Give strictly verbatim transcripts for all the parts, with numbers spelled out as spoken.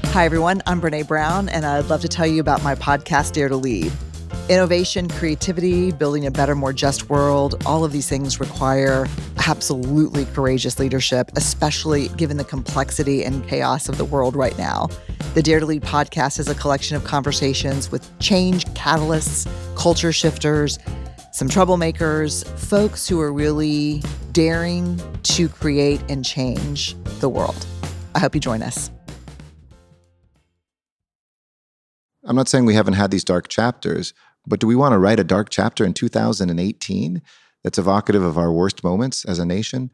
Hi, everyone. I'm Brene Brown, and I'd love to tell you about my podcast, Dare to Lead. Innovation, creativity, building a better, more just world, all of these things require absolutely courageous leadership, especially given the complexity and chaos of the world right now. The Dare to Lead podcast is a collection of conversations with change catalysts, culture shifters, some troublemakers, folks who are really daring to create and change the world. I hope you join us. I'm not saying we haven't had these dark chapters, but do we want to write a dark chapter in two thousand eighteen that's evocative of our worst moments as a nation?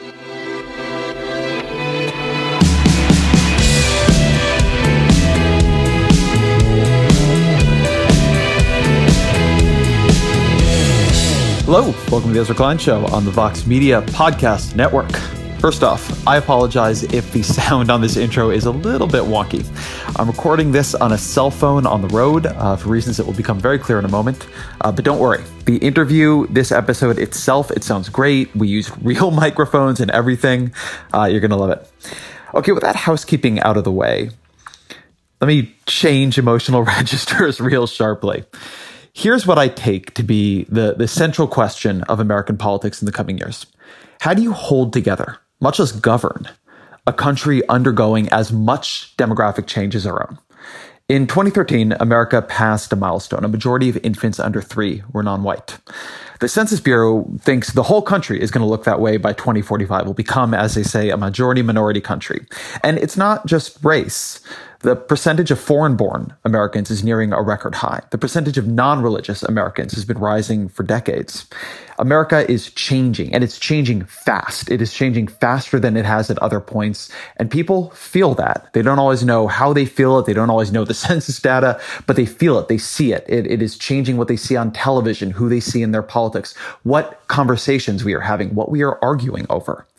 Hello, welcome to the Ezra Klein Show on the Vox Media Podcast Network. First off, I apologize if the sound on this intro is a little bit wonky. I'm recording this on a cell phone on the road uh, for reasons that will become very clear in a moment. Uh, but don't worry, the interview, this episode itself, it sounds great. We used real microphones and everything. Uh, you're going to love it. Okay, with that housekeeping out of the way, let me change emotional registers real sharply. Here's what I take to be the, the central question of American politics in the coming years. How do you hold together, much less govern, a country undergoing as much demographic change as our own? In twenty thirteen, America passed a milestone. A majority of infants under three were non-white. The Census Bureau thinks the whole country is going to look that way by twenty forty-five. We'll become, as they say, a majority-minority country. And it's not just race. The percentage of foreign-born Americans is nearing a record high. The percentage of non-religious Americans has been rising for decades. America is changing, and it's changing fast. It is changing faster than it has at other points, and people feel that. They don't always know how they feel it. They don't always know the census data, but they feel it. They see it. It, it is changing what they see on television, who they see in their politics, what conversations we are having, what we are arguing over.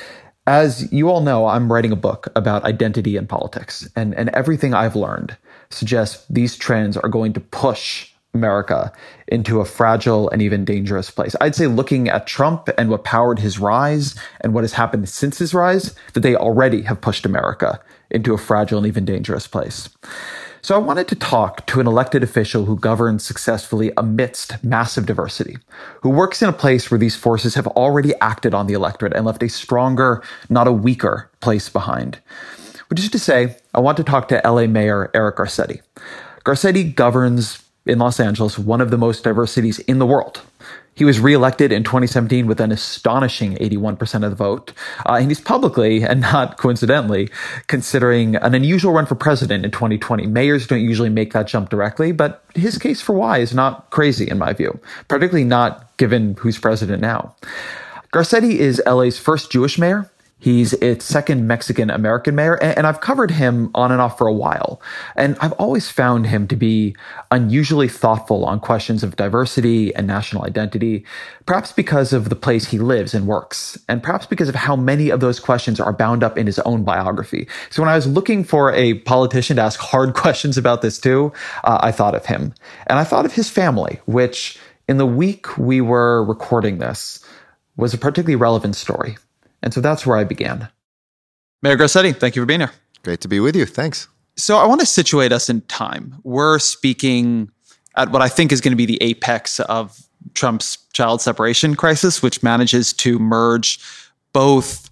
As you all know, I'm writing a book about identity and politics, and, and everything I've learned suggests these trends are going to push America into a fragile and even dangerous place. I'd say looking at Trump and what powered his rise and what has happened since his rise, that they already have pushed America into a fragile and even dangerous place. So I wanted to talk to an elected official who governs successfully amidst massive diversity, who works in a place where these forces have already acted on the electorate and left a stronger, not a weaker, place behind. Which is to say, I want to talk to L A Mayor Eric Garcetti. Garcetti governs in Los Angeles, one of the most diverse cities in the world. He was reelected in twenty seventeen with an astonishing eighty-one percent of the vote. Uh, and he's publicly, and not coincidentally, considering an unusual run for president in twenty twenty. Mayors don't usually make that jump directly, but his case for why is not crazy in my view, particularly not given who's president now. Garcetti is L A's first Jewish mayor. He's its second Mexican-American mayor, and I've covered him on and off for a while. And I've always found him to be unusually thoughtful on questions of diversity and national identity, perhaps because of the place he lives and works, and perhaps because of how many of those questions are bound up in his own biography. So when I was looking for a politician to ask hard questions about this too, uh, I thought of him. And I thought of his family, which in the week we were recording this was a particularly relevant story. And so that's where I began. Mayor Garcetti, thank you for being here. Great to be with you. Thanks. So I want to situate us in time. We're speaking at what I think is going to be the apex of Trump's child separation crisis, which manages to merge both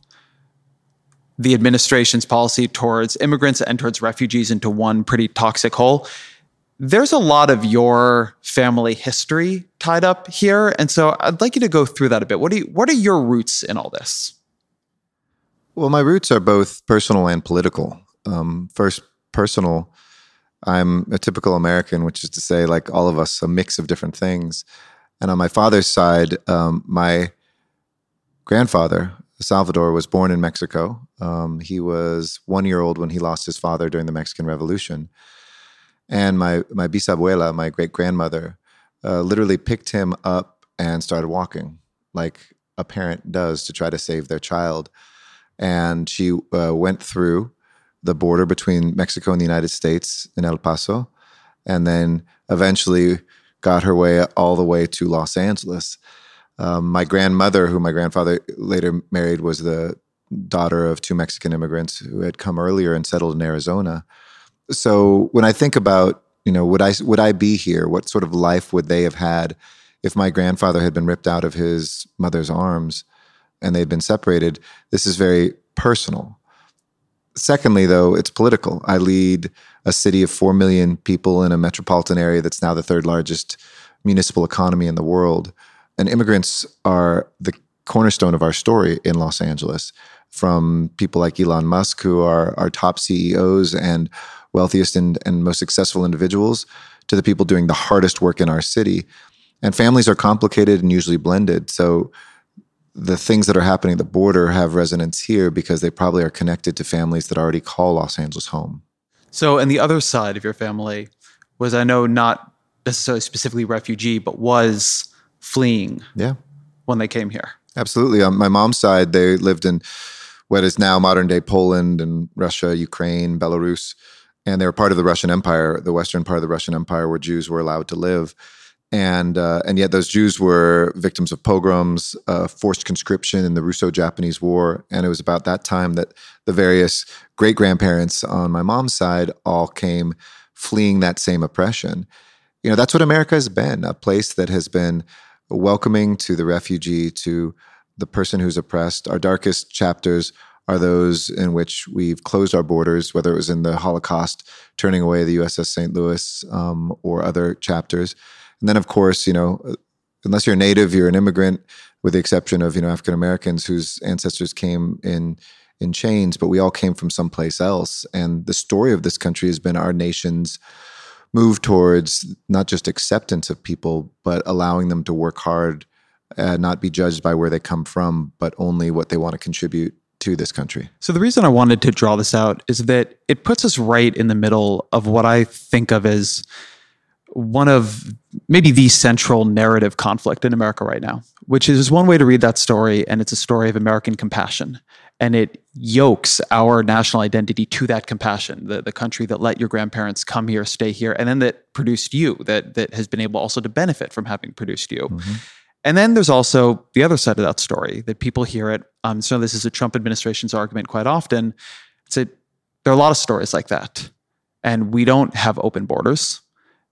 the administration's policy towards immigrants and towards refugees into one pretty toxic whole. There's a lot of your family history tied up here. And so I'd like you to go through that a bit. What do you, what are your roots in all this? Well, my roots are both personal and political. Um, first, personal, I'm a typical American, which is to say, like all of us, a mix of different things. And on my father's side, um, my grandfather, Salvador, was born in Mexico. Um, he was one year old when he lost his father during the Mexican Revolution. And my, my bisabuela, my great-grandmother, uh, literally picked him up and started walking like a parent does to try to save their child. And she uh, went through the border between Mexico and the United States in El Paso, and then eventually got her way all the way to Los Angeles. Um, my grandmother, who my grandfather later married, was the daughter of two Mexican immigrants who had come earlier and settled in Arizona. So when I think about, you know, would I would I be here? What sort of life would they have had if my grandfather had been ripped out of his mother's arms and they'd been separated? This is very personal. Secondly, though, it's political. I lead a city of four million people in a metropolitan area that's now the third largest municipal economy in the world. And immigrants are the cornerstone of our story in Los Angeles, from people like Elon Musk, who are our top C E Os and wealthiest and, and most successful individuals, to the people doing the hardest work in our city. And families are complicated and usually blended. So the things that are happening at the border have resonance here because they probably are connected to families that already call Los Angeles home. So, and the other side of your family was, I know, not necessarily specifically refugee, but was fleeing yeah. when they came here. Absolutely. On my mom's side, they lived in what is now modern-day Poland and Russia, Ukraine, Belarus, and they were part of the Russian Empire, the western part of the Russian Empire, where Jews were allowed to live. And uh, and yet those Jews were victims of pogroms, uh, forced conscription in the Russo-Japanese War. And it was about that time that the various great-grandparents on my mom's side all came fleeing that same oppression. You know, that's what America has been, a place that has been welcoming to the refugee, to the person who's oppressed. Our darkest chapters are those in which we've closed our borders, whether it was in the Holocaust, turning away the U S S Saint Louis, um, or other chapters. And then, of course, you know, unless you're native, you're an immigrant, with the exception of, you know, African Americans whose ancestors came in in chains, but we all came from someplace else. And the story of this country has been our nation's move towards not just acceptance of people, but allowing them to work hard, uh, not be judged by where they come from, but only what they want to contribute to this country. So the reason I wanted to draw this out is that it puts us right in the middle of what I think of as one of maybe the central narrative conflict in America right now, which is one way to read that story, and it's a story of American compassion. And it yokes our national identity to that compassion, the, the country that let your grandparents come here, stay here, and then that produced you, that that has been able also to benefit from having produced you. Mm-hmm. And then there's also the other side of that story, that people hear it. Um, so this is a Trump administration's argument quite often. It's that there are a lot of stories like that, and we don't have open borders.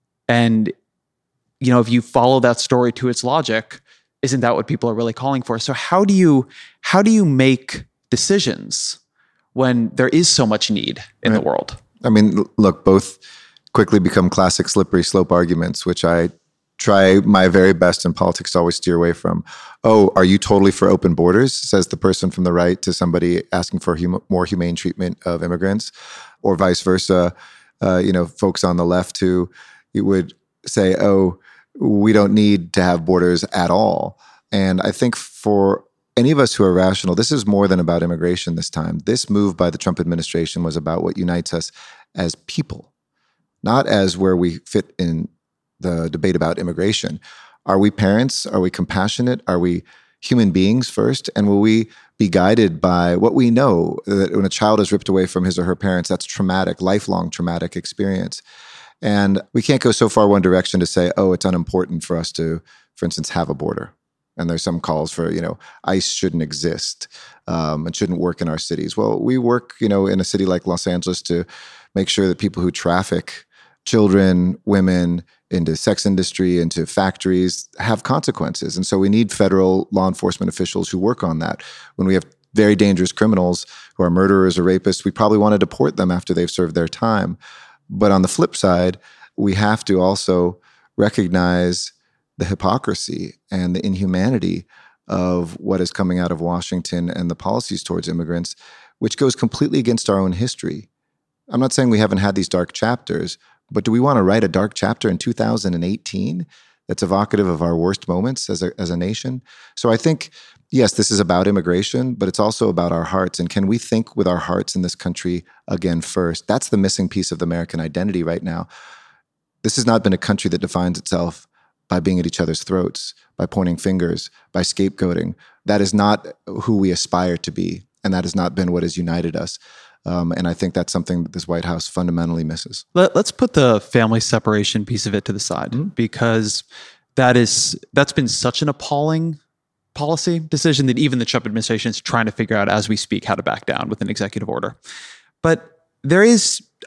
And, you know, if you follow that story to its logic, isn't that what people are really calling for? So how do you how do you make decisions when there is so much need in right. the world? I mean, look, both quickly become classic slippery slope arguments, which I try my very best in politics to always steer away from. Oh, are you totally for open borders? Says the person from the right to somebody asking for hum- more humane treatment of immigrants, or vice versa. Uh, you know, folks on the left who you would say, oh, we don't need to have borders at all. And I think for any of us who are rational, this is more than about immigration this time. This move by the Trump administration was about what unites us as people, not as where we fit in the debate about immigration. Are we parents? Are we compassionate? Are we human beings first? And will we be guided by what we know, that when a child is ripped away from his or her parents, that's traumatic, lifelong traumatic experience. And we can't go so far one direction to say, oh, it's unimportant for us to, for instance, have a border. And there's some calls for, you know, ICE shouldn't exist um, and shouldn't work in our cities. Well, we work, you know, in a city like Los Angeles to make sure that people who traffic children, women into sex industry, into factories have consequences. And so we need federal law enforcement officials who work on that. When we have very dangerous criminals who are murderers or rapists, we probably want to deport them after they've served their time. But on the flip side, we have to also recognize the hypocrisy and the inhumanity of what is coming out of Washington and the policies towards immigrants, which goes completely against our own history. I'm not saying we haven't had these dark chapters, but do we want to write a dark chapter in two thousand eighteen that's evocative of our worst moments as a, as a nation? So I think, yes, this is about immigration, but it's also about our hearts. And can we think with our hearts in this country again first? That's the missing piece of the American identity right now. This has not been a country that defines itself by being at each other's throats, by pointing fingers, by scapegoating. That is not who we aspire to be, and that has not been what has united us. Um, and I think that's something that this White House fundamentally misses. Let, let's put the family separation piece of it to the side, mm-hmm. because that is that's been such an appalling policy decision that even the Trump administration is trying to figure out as we speak how to back down with an executive order. But there is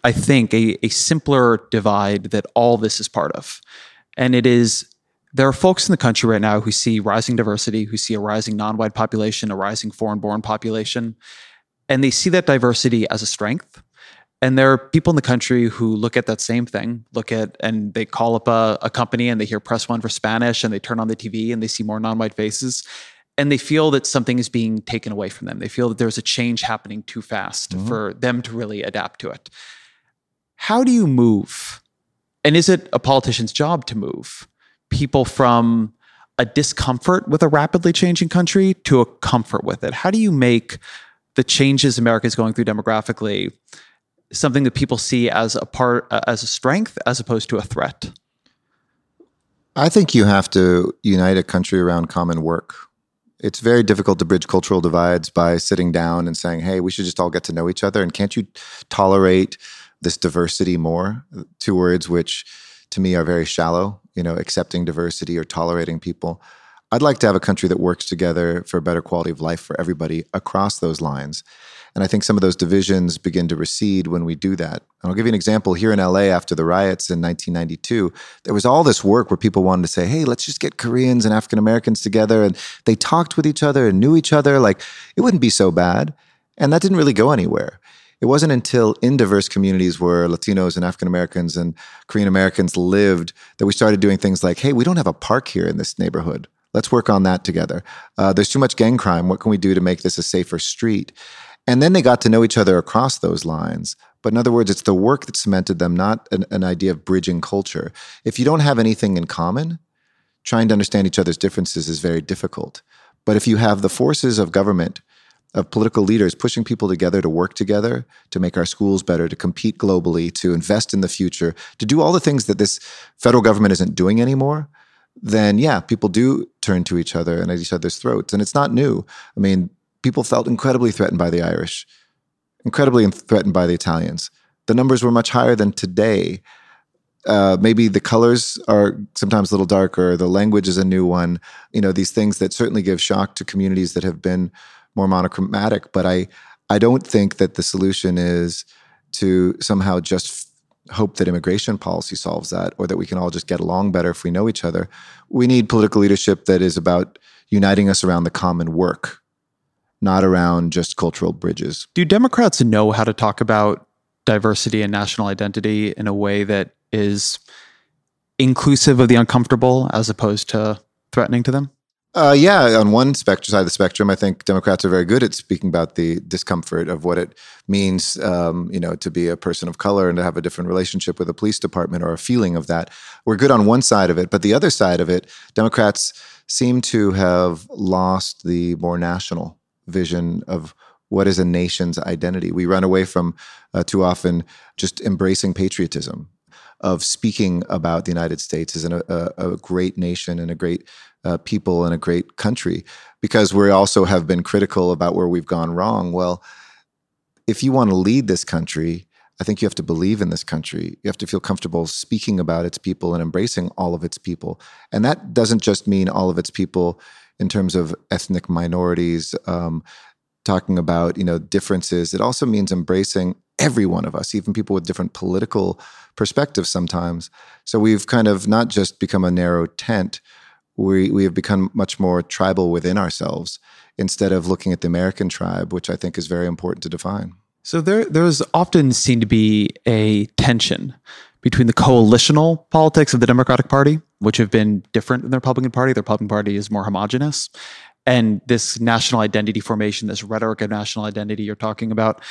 I think, a, a simpler divide that all this is part of. And it is, there are folks in the country right now who see rising diversity, who see a rising non-white population, a rising foreign-born population, and they see that diversity as a strength. And there are people in the country who look at that same thing, look at, and they call up a, a company and they hear press one for Spanish and they turn on the T V and they see more non-white faces and they feel that something is being taken away from them. They feel that there's a change happening too fast mm-hmm. for them to really adapt to it. How do you move? And is it a politician's job to move people from a discomfort with a rapidly changing country to a comfort with it? How do you make the changes America is going through demographically something that people see as a part, uh, as a strength, as opposed to a threat? I think you have to unite a country around common work. It's very difficult to bridge cultural divides by sitting down and saying, hey, we should just all get to know each other. And can't you tolerate this diversity more? Two words which to me are very shallow, you know, accepting diversity or tolerating people. I'd like to have a country that works together for a better quality of life for everybody across those lines. And I think some of those divisions begin to recede when we do that. And I'll give you an example. Here in L A after the riots in nineteen ninety-two, there was all this work where people wanted to say, hey, let's just get Koreans and African Americans together. And they talked with each other and knew each other. Like, it wouldn't be so bad. And that didn't really go anywhere. It wasn't until in diverse communities where Latinos and African Americans and Korean Americans lived that we started doing things like, hey, we don't have a park here in this neighborhood. Let's work on that together. Uh, there's too much gang crime. What can we do to make this a safer street? And then they got to know each other across those lines. But in other words, it's the work that cemented them, not an, an idea of bridging culture. If you don't have anything in common, trying to understand each other's differences is very difficult. But if you have the forces of government, of political leaders pushing people together to work together, to make our schools better, to compete globally, to invest in the future, to do all the things that this federal government isn't doing anymore, then yeah, people do turn to each other and at each other's throats. And it's not new. I mean, people felt incredibly threatened by the Irish, incredibly threatened by the Italians. The numbers were much higher than today. Uh, maybe the colors are sometimes a little darker. The language is a new one. You know, these things that certainly give shock to communities that have been more monochromatic. But I, I don't think that the solution is to somehow just hope that immigration policy solves that, or that we can all just get along better if we know each other. We need political leadership that is about uniting us around the common work, not around just cultural bridges. Do Democrats know how to talk about diversity and national identity in a way that is inclusive of the uncomfortable as opposed to threatening to them? Uh, yeah, on one spectrum, side of the spectrum, I think Democrats are very good at speaking about the discomfort of what it means, um, you know, to be a person of color and to have a different relationship with a police department or a feeling of that. We're good on one side of it, but the other side of it, Democrats seem to have lost the more national vision of what is a nation's identity. We run away from uh, too often just embracing patriotism, of speaking about the United States as an, a, a great nation and a great uh, people and a great country, because we also have been critical about where we've gone wrong. Well, if you want to lead this country, I think you have to believe in this country. You have to feel comfortable speaking about its people and embracing all of its people. And that doesn't just mean all of its people in terms of ethnic minorities, um, talking about, you know, differences. It also means embracing every one of us, even people with different political perspectives sometimes. So we've kind of not just become a narrow tent, we we have become much more tribal within ourselves instead of looking at the American tribe, which I think is very important to define. So there there's often seen to be a tension between the coalitional politics of the Democratic Party, which have been different than the Republican Party. The Republican Party is more homogenous. And this national identity formation, this rhetoric of national identity you're talking about,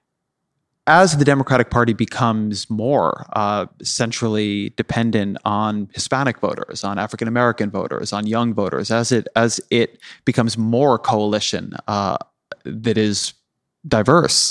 as the Democratic Party becomes more uh, centrally dependent on Hispanic voters, on African American voters, on young voters, as it as it becomes more coalition uh, that is diverse,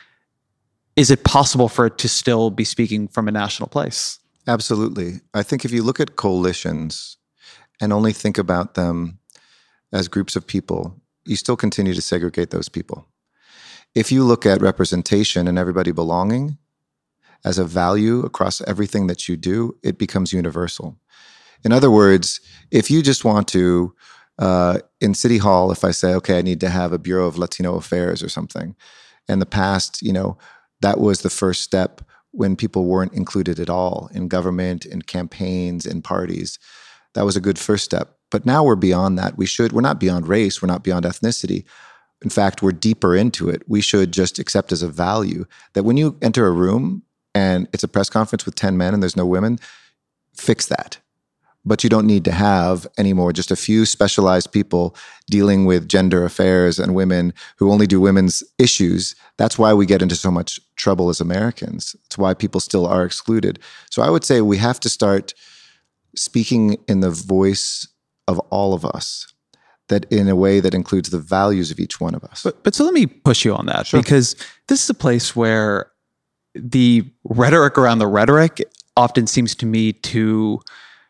is it possible for it to still be speaking from a national place? Absolutely. I think if you look at coalitions and only think about them as groups of people, you still continue to segregate those people. If you look at representation and everybody belonging as a value across everything that you do, it becomes universal. In other words, if you just want to, uh, in City Hall, if I say, okay, I need to have a Bureau of Latino Affairs or something, in the past, you know, that was the first step when people weren't included at all in government, in campaigns, in parties. That was a good first step. But now we're beyond that. We should, we're not beyond race, we're not beyond ethnicity. In fact, we're deeper into it. We should just accept as a value that when you enter a room and it's a press conference with ten men and there's no women, fix that. But you don't need to have anymore just a few specialized people dealing with gender affairs and women who only do women's issues. That's why we get into so much trouble as Americans. It's why people still are excluded. So I would say we have to start speaking in the voice of all of us, that in a way that includes the values of each one of us. But, but so let me push you on that, Sure. because this is a place where the rhetoric around the rhetoric often seems to me to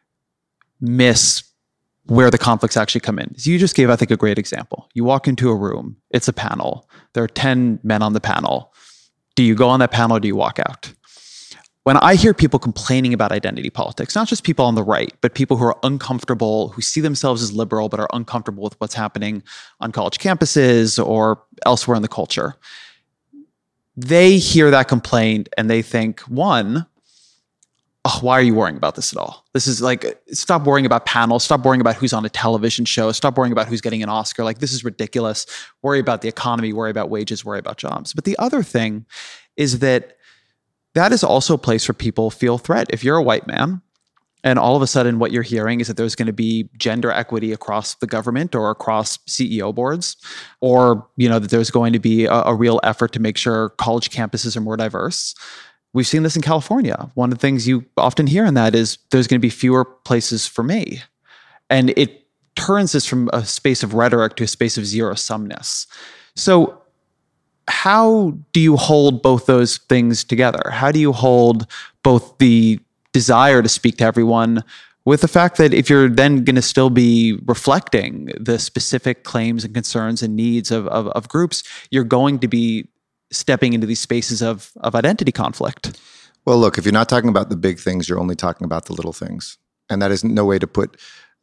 miss where the conflicts actually come in. So you just gave, I think, a great example. You walk into a room, it's a panel. There are ten men on the panel. Do you go on that panel or do you walk out? When I hear people complaining about identity politics, not just people on the right, but people who are uncomfortable, who see themselves as liberal, but are uncomfortable with what's happening on college campuses or elsewhere in the culture, they hear that complaint and they think, one, oh, why are you worrying about this at all? This is like, stop worrying about panels, stop worrying about who's on a television show, stop worrying about who's getting an Oscar. Like, this is ridiculous. Worry about the economy, worry about wages, worry about jobs. But the other thing is that that is also a place where people feel threat. If you're a white man and all of a sudden what you're hearing is that there's going to be gender equity across the government or across C E O boards, or, you know, that there's going to be a, a real effort to make sure college campuses are more diverse. We've seen this in California. One of the things you often hear in that is there's going to be fewer places for me. And it turns this from a space of rhetoric to a space of zero-sumness. So how do you hold both those things together? How do you hold both the desire to speak to everyone with the fact that if you're then going to still be reflecting the specific claims and concerns and needs of, of, of groups, you're going to be stepping into these spaces of, of identity conflict? Well, look, if you're not talking about the big things, you're only talking about the little things. And that is no way to put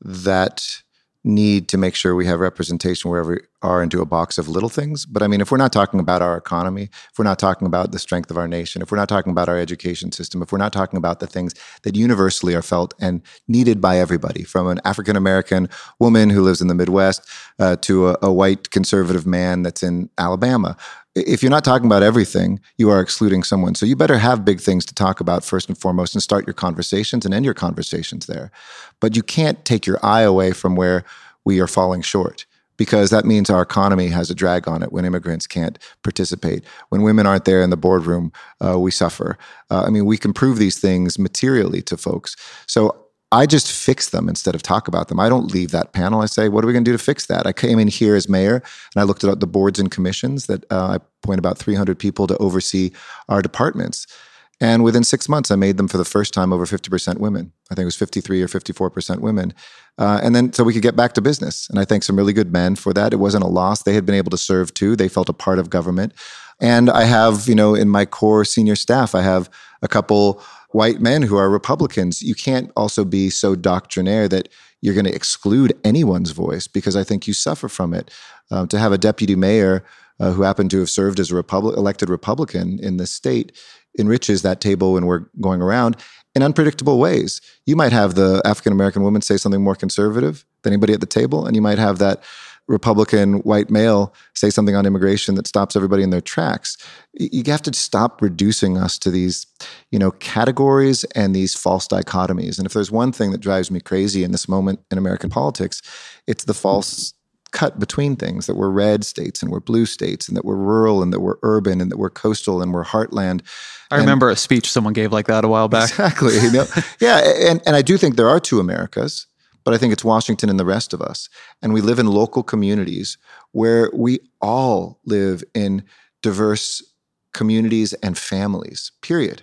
that need to make sure we have representation wherever we are into a box of little things. But I mean, if we're not talking about our economy, if we're not talking about the strength of our nation, if we're not talking about our education system, if we're not talking about the things that universally are felt and needed by everybody, from an African-American woman who lives in the Midwest uh, to a, a white conservative man that's in Alabama, if you're not talking about everything, you are excluding someone. So you better have big things to talk about first and foremost and start your conversations and end your conversations there. But you can't take your eye away from where we are falling short, because that means our economy has a drag on it when immigrants can't participate. When women aren't there in the boardroom, uh, we suffer. Uh, I mean, we can prove these things materially to folks. So I just fix them instead of talk about them. I don't leave that panel. I say, what are we going to do to fix that? I came in here as mayor and I looked at the boards and commissions that uh, I appoint about three hundred people to oversee our departments. And within six months, I made them for the first time over fifty percent women. I think it was fifty-three or fifty-four percent women. Uh, and then so we could get back to business. And I thank some really good men for that. It wasn't a loss. They had been able to serve too. They felt a part of government. And I have, you know, in my core senior staff, I have a couple white men who are Republicans. You can't also be so doctrinaire that you're going to exclude anyone's voice, because I think you suffer from it. Um, to have a deputy mayor uh, who happened to have served as a Republic, elected Republican in this state enriches that table when we're going around in unpredictable ways. You might have the African-American woman say something more conservative than anybody at the table, and you might have that Republican white male say something on immigration that stops everybody in their tracks. You have to stop reducing us to these, you know, categories and these false dichotomies. And if there's one thing that drives me crazy in this moment in American politics, it's the false cut between things, that we're red states and we're blue states and that we're rural and that we're urban and that we're coastal and we're heartland. I and remember a speech someone gave like that a while back. Exactly. You know? Yeah. And, and I do think there are two Americas, but I think it's Washington and the rest of us. And we live in local communities where we all live in diverse communities and families, period.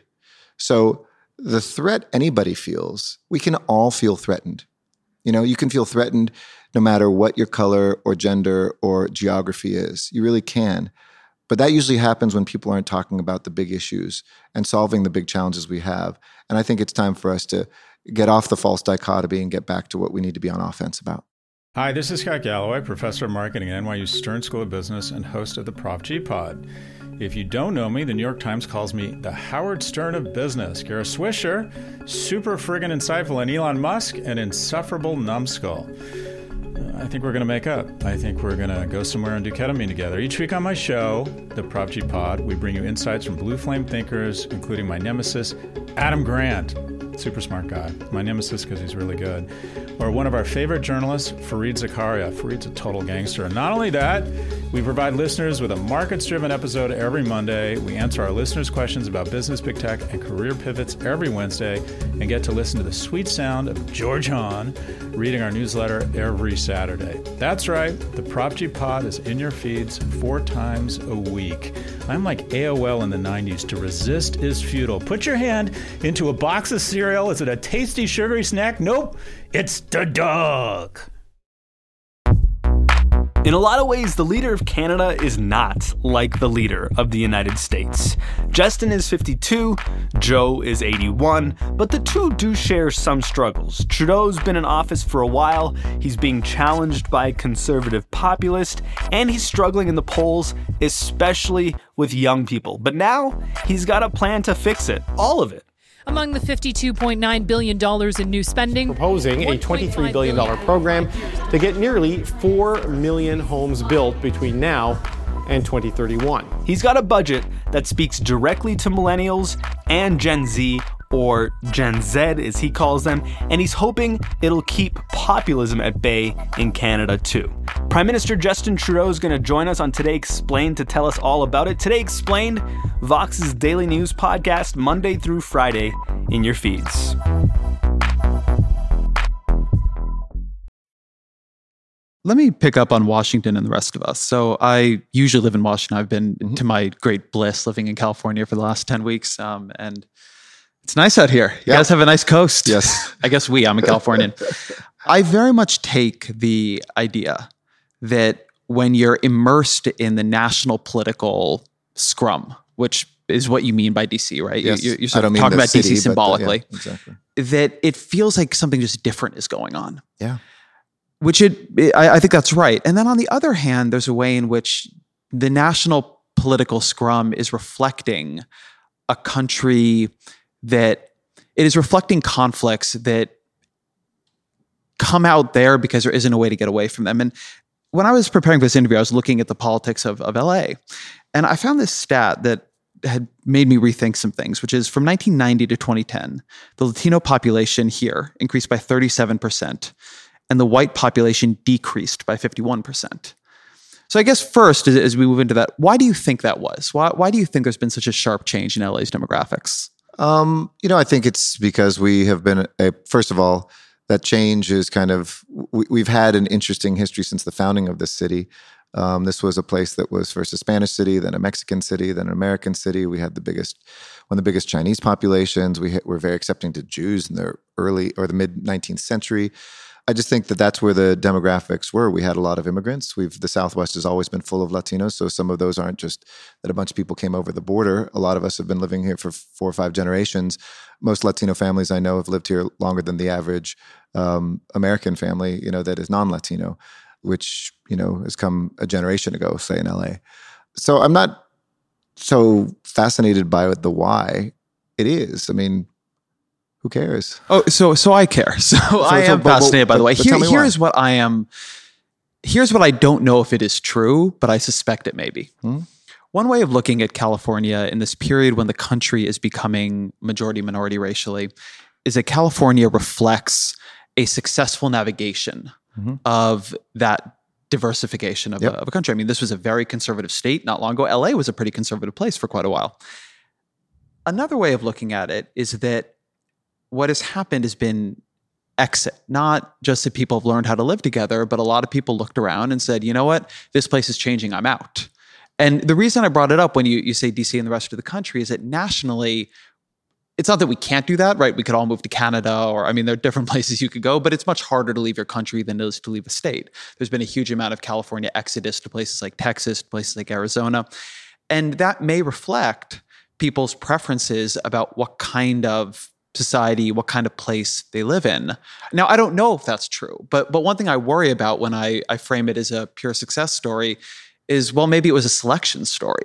So the threat anybody feels, we can all feel threatened. You know, you can feel threatened no matter what your color or gender or geography is. You really can. But that usually happens when people aren't talking about the big issues and solving the big challenges we have. And I think it's time for us to get off the false dichotomy and get back to what we need to be on offense about. Hi, this is Scott Galloway, professor of marketing at N Y U Stern School of Business and host of the Prof G Pod. If you don't know me, the New York Times calls me the Howard Stern of business. Kara Swisher, super friggin' insightful, and Elon Musk, an insufferable numbskull. Uh, I think we're going to make up. I think we're going to go somewhere and do ketamine together. Each week on my show, The Prop G Pod, we bring you insights from blue flame thinkers, including my nemesis, Adam Grant. Super smart guy. My nemesis because he's really good. Or one of our favorite journalists, Fareed Zakaria. Fareed's a total gangster. And not only that, we provide listeners with a markets-driven episode every Monday. We answer our listeners' questions about business, big tech, and career pivots every Wednesday, and get to listen to the sweet sound of George Hahn reading our newsletter every Saturday. That's right. The Prop G Pod is in your feeds four times a week. I'm like A O L in the nineties. To resist is futile. Put your hand into a box of cereal. Is it a tasty, sugary snack? Nope. It's the dog. In a lot of ways, the leader of Canada is not like the leader of the United States. Justin is fifty-two, Joe is eighty-one, but the two do share some struggles. Trudeau's been in office for a while, he's being challenged by a conservative populist, and he's struggling in the polls, especially with young people. But now, he's got a plan to fix it, all of it. Among the fifty-two point nine billion dollars in new spending, proposing a twenty-three billion dollars program to get nearly four million homes built between now and twenty thirty-one. He's got a budget that speaks directly to millennials and Gen Z, or Gen Z as he calls them, and he's hoping it'll keep populism at bay in Canada too. Prime Minister Justin Trudeau is going to join us on Today Explained to tell us all about it. Today Explained, Vox's daily news podcast, Monday through Friday in your feeds. Let me pick up on Washington and the rest of us. So I usually live in Washington. I've been, mm-hmm. to my great bliss, living in California for the last ten weeks. Um, and it's nice out here. You yep. guys have a nice coast. Yes. I guess we, I'm a Californian. I very much take the idea that when you're immersed in the national political scrum, which is what you mean by D C, right? Yes. You're, you're sort of talking about city, D C symbolically. But, yeah, exactly. That it feels like something just different is going on. Yeah. Which it, it I, I think that's right. And then on the other hand, there's a way in which the national political scrum is reflecting a country that it is reflecting conflicts that come out there because there isn't a way to get away from them. And when I was preparing for this interview, I was looking at the politics of, of L A, and I found this stat that had made me rethink some things, which is from nineteen ninety to twenty ten, the Latino population here increased by thirty-seven percent, and the white population decreased by fifty-one percent. So I guess first, as, as we move into that, why do you think that was? Why, why do you think there's been such a sharp change in L A's demographics? Um, you know, I think it's because we have been, a, first of all, that change is kind of, we, we've had an interesting history since the founding of this city. Um, this was a place that was first a Spanish city, then a Mexican city, then an American city. We had the biggest, one of the biggest Chinese populations. We hit, were very accepting to Jews in the early or the mid nineteenth century. I just think that that's where the demographics were. We had a lot of immigrants. We've the Southwest has always been full of Latinos, so some of those aren't just that a bunch of people came over the border. A lot of us have been living here for four or five generations. Most Latino families I know have lived here longer than the average um, American family, you know, that is non-Latino, which, you know, has come a generation ago, say in L A. So I'm not so fascinated by the why. It is. I mean, who cares? Oh, so so I care. So, so I am so, but, fascinated, by the way. Here, here's what I am. Here's what I don't know if it is true, but I suspect it may be. Hmm? One way of looking at California in this period when the country is becoming majority-minority racially is that California reflects a successful navigation mm-hmm. of that diversification of, yep. a, of a country. I mean, this was a very conservative state not long ago. L A was a pretty conservative place for quite a while. Another way of looking at it is that what has happened has been exit, not just that people have learned how to live together, but a lot of people looked around and said, you know what, this place is changing, I'm out. And the reason I brought it up when you, you say D C and the rest of the country is that nationally, it's not that we can't do that, right? We could all move to Canada, or I mean, there are different places you could go, but it's much harder to leave your country than it is to leave a state. There's been a huge amount of California exodus to places like Texas, places like Arizona. And that may reflect people's preferences about what kind of society, what kind of place they live in. Now, I don't know if that's true, but but one thing I worry about when I, I frame it as a pure success story is, well, maybe it was a selection story.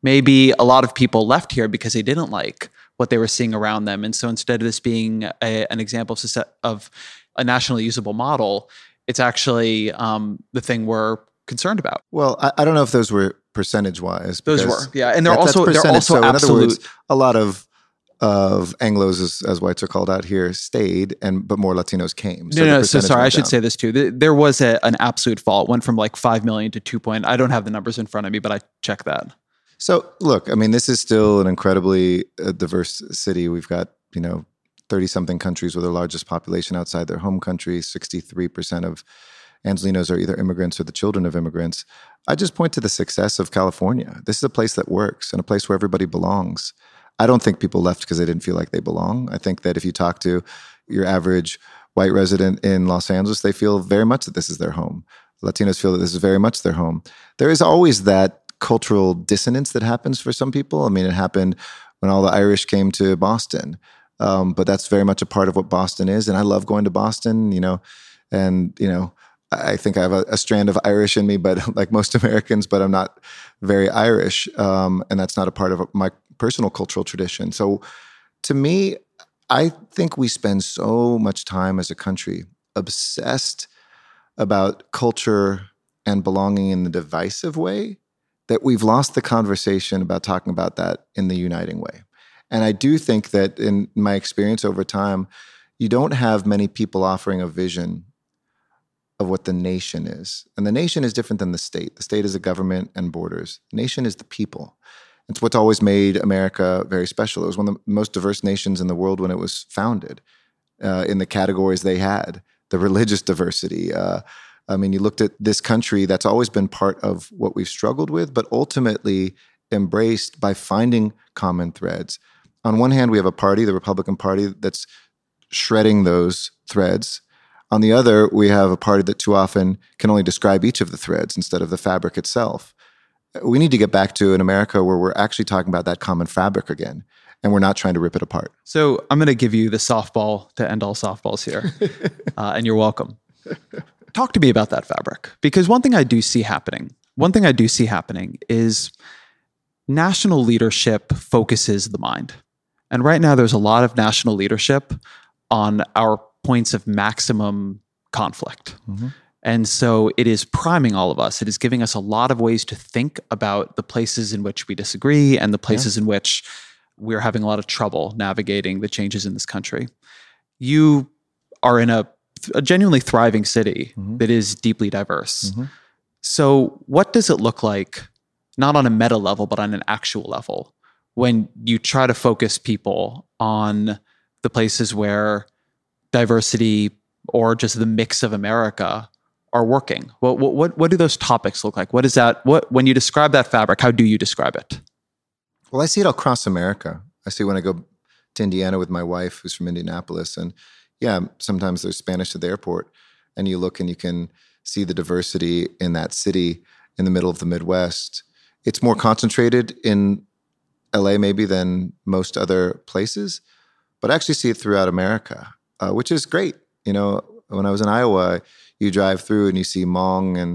Maybe a lot of people left here because they didn't like what they were seeing around them. And so instead of this being a, an example of, of a nationally usable model, it's actually um, the thing we're concerned about. Well, I, I don't know if those were percentage-wise. Those were, yeah. And they're that, also, they're also so absolute. In other words, a lot of of Anglos, as, as whites are called out here, stayed, and but more Latinos came. So no, no. So sorry, I should down. say this too. There was a, an absolute fall. It went from like five million to two point. I don't have the numbers in front of me, but I checked that. So look, I mean, this is still an incredibly uh, diverse city. We've got, you know, thirty-something countries with the largest population outside their home country. sixty-three percent of Angelenos are either immigrants or the children of immigrants. I just point to the success of California. This is a place that works and a place where everybody belongs. I don't think people left because they didn't feel like they belong. I think that if you talk to your average white resident in Los Angeles, they feel very much that this is their home. Latinos feel that this is very much their home. There is always that cultural dissonance that happens for some people. I mean, it happened when all the Irish came to Boston, um, but that's very much a part of what Boston is. And I love going to Boston, you know, and, you know, I think I have a, a strand of Irish in me, but like most Americans, but I'm not very Irish. Um, and that's not a part of my personal cultural tradition. So to me, I think we spend so much time as a country obsessed about culture and belonging in the divisive way that we've lost the conversation about talking about that in the uniting way. And I do think that in my experience over time, you don't have many people offering a vision of what the nation is. And the nation is different than the state. The state is a government and borders. The nation is the people. It's what's always made America very special. It was one of the most diverse nations in the world when it was founded, uh, in the categories they had, the religious diversity. Uh, I mean, you looked at this country that's always been part of what we've struggled with, but ultimately embraced by finding common threads. On one hand, we have a party, the Republican Party, that's shredding those threads. On the other, we have a party that too often can only describe each of the threads instead of the fabric itself. We need to get back to an America where we're actually talking about that common fabric again, and we're not trying to rip it apart. So I'm going to give you the softball to end all softballs here, uh, and you're welcome. Talk to me about that fabric, because one thing I do see happening, one thing I do see happening is national leadership focuses the mind. And right now there's a lot of national leadership on our points of maximum conflict. Mm-hmm. And so it is priming all of us. It is giving us a lot of ways to think about the places in which we disagree and the places yeah. in which we're having a lot of trouble navigating the changes in this country. You are in a, a genuinely thriving city mm-hmm. that is deeply diverse. Mm-hmm. So what does it look like, not on a meta level, but on an actual level, when you try to focus people on the places where diversity or just the mix of America are working? What, what, what do those topics look like? What is that? What, when you describe that fabric, how do you describe it? Well, I see it across America. I see when I go to Indiana with my wife, who's from Indianapolis, and yeah, sometimes there's Spanish at the airport, and you look and you can see the diversity in that city in the middle of the Midwest. It's more concentrated in L A maybe than most other places, but I actually see it throughout America, uh, which is great. You know, when I was in Iowa, you drive through and you see Hmong and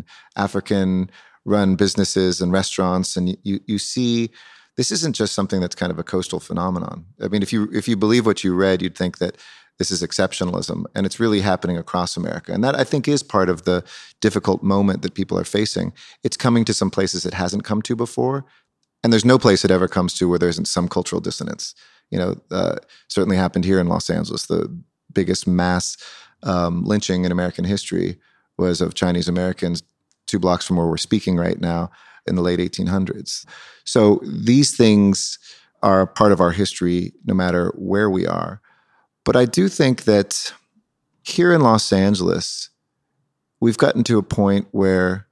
African-run businesses and restaurants, and you you see this isn't just something that's kind of a coastal phenomenon. I mean, if you if you believe what you read, you'd think that this is exceptionalism, and it's really happening across America. And that, I think, is part of the difficult moment that people are facing. It's coming to some places it hasn't come to before, and there's no place it ever comes to where there isn't some cultural dissonance. You know, uh, certainly happened here in Los Angeles. The biggest mass um, lynching in American history was of Chinese Americans two blocks from where we're speaking right now in the late eighteen hundreds. So these things are part of our history no matter where we are. But I do think that here in Los Angeles, we've gotten to a point where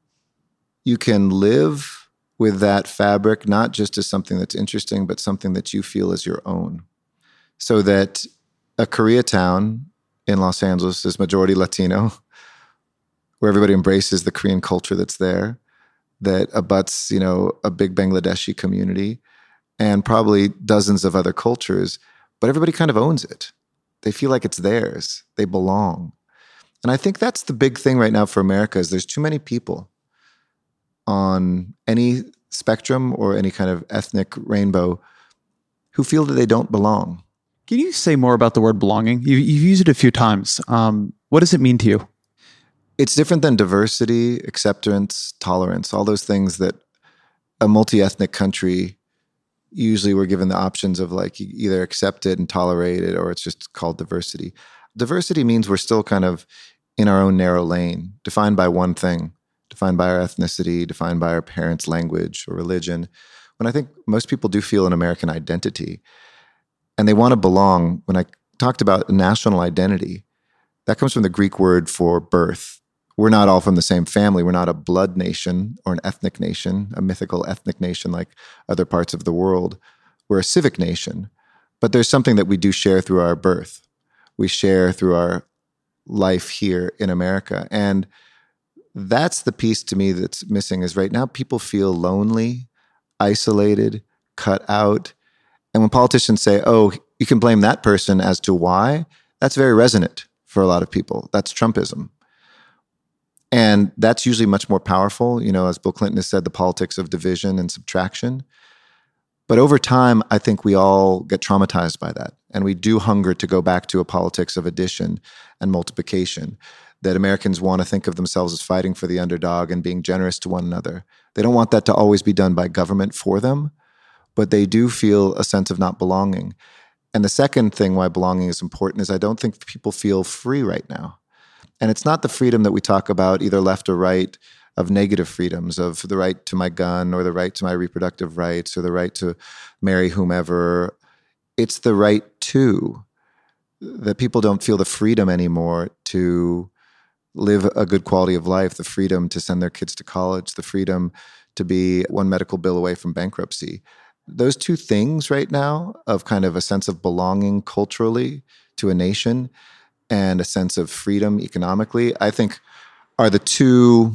you can live with that fabric, not just as something that's interesting, but something that you feel is your own. So that a Koreatown in Los Angeles is majority Latino, where everybody embraces the Korean culture that's there, that abuts, you know, a big Bangladeshi community and probably dozens of other cultures, but everybody kind of owns it. They feel like it's theirs. They belong. And I think that's the big thing right now for America is there's too many people on any spectrum or any kind of ethnic rainbow who feel that they don't belong. Can you say more about the word belonging? You, you've used it a few times. Um, what does it mean to you? It's different than diversity, acceptance, tolerance, all those things that a multi-ethnic country, usually we're given the options of like you either accept it and tolerate it, or it's just called diversity. Diversity means we're still kind of in our own narrow lane, defined by one thing, defined by our ethnicity, defined by our parents' language or religion. When I think most people do feel an American identity and they want to belong, when I talked about national identity, that comes from the Greek word for birth. We're not all from the same family. We're not a blood nation or an ethnic nation, a mythical ethnic nation like other parts of the world. We're a civic nation, but there's something that we do share through our birth. We share through our life here in America. And that's the piece to me that's missing is right now people feel lonely, isolated, cut out. And when politicians say, oh, you can blame that person as to why, that's very resonant for a lot of people. That's Trumpism. And that's usually much more powerful. You know, as Bill Clinton has said, the politics of division and subtraction. But over time, I think we all get traumatized by that. And we do hunger to go back to a politics of addition and multiplication, that Americans want to think of themselves as fighting for the underdog and being generous to one another. They don't want that to always be done by government for them, but they do feel a sense of not belonging. And the second thing why belonging is important is I don't think people feel free right now. And it's not the freedom that we talk about, either left or right, of negative freedoms, of the right to my gun or the right to my reproductive rights or the right to marry whomever. It's the right to, that people don't feel the freedom anymore to live a good quality of life, the freedom to send their kids to college, the freedom to be one medical bill away from bankruptcy. Those two things right now of kind of a sense of belonging culturally to a nation and a sense of freedom economically, I think are the two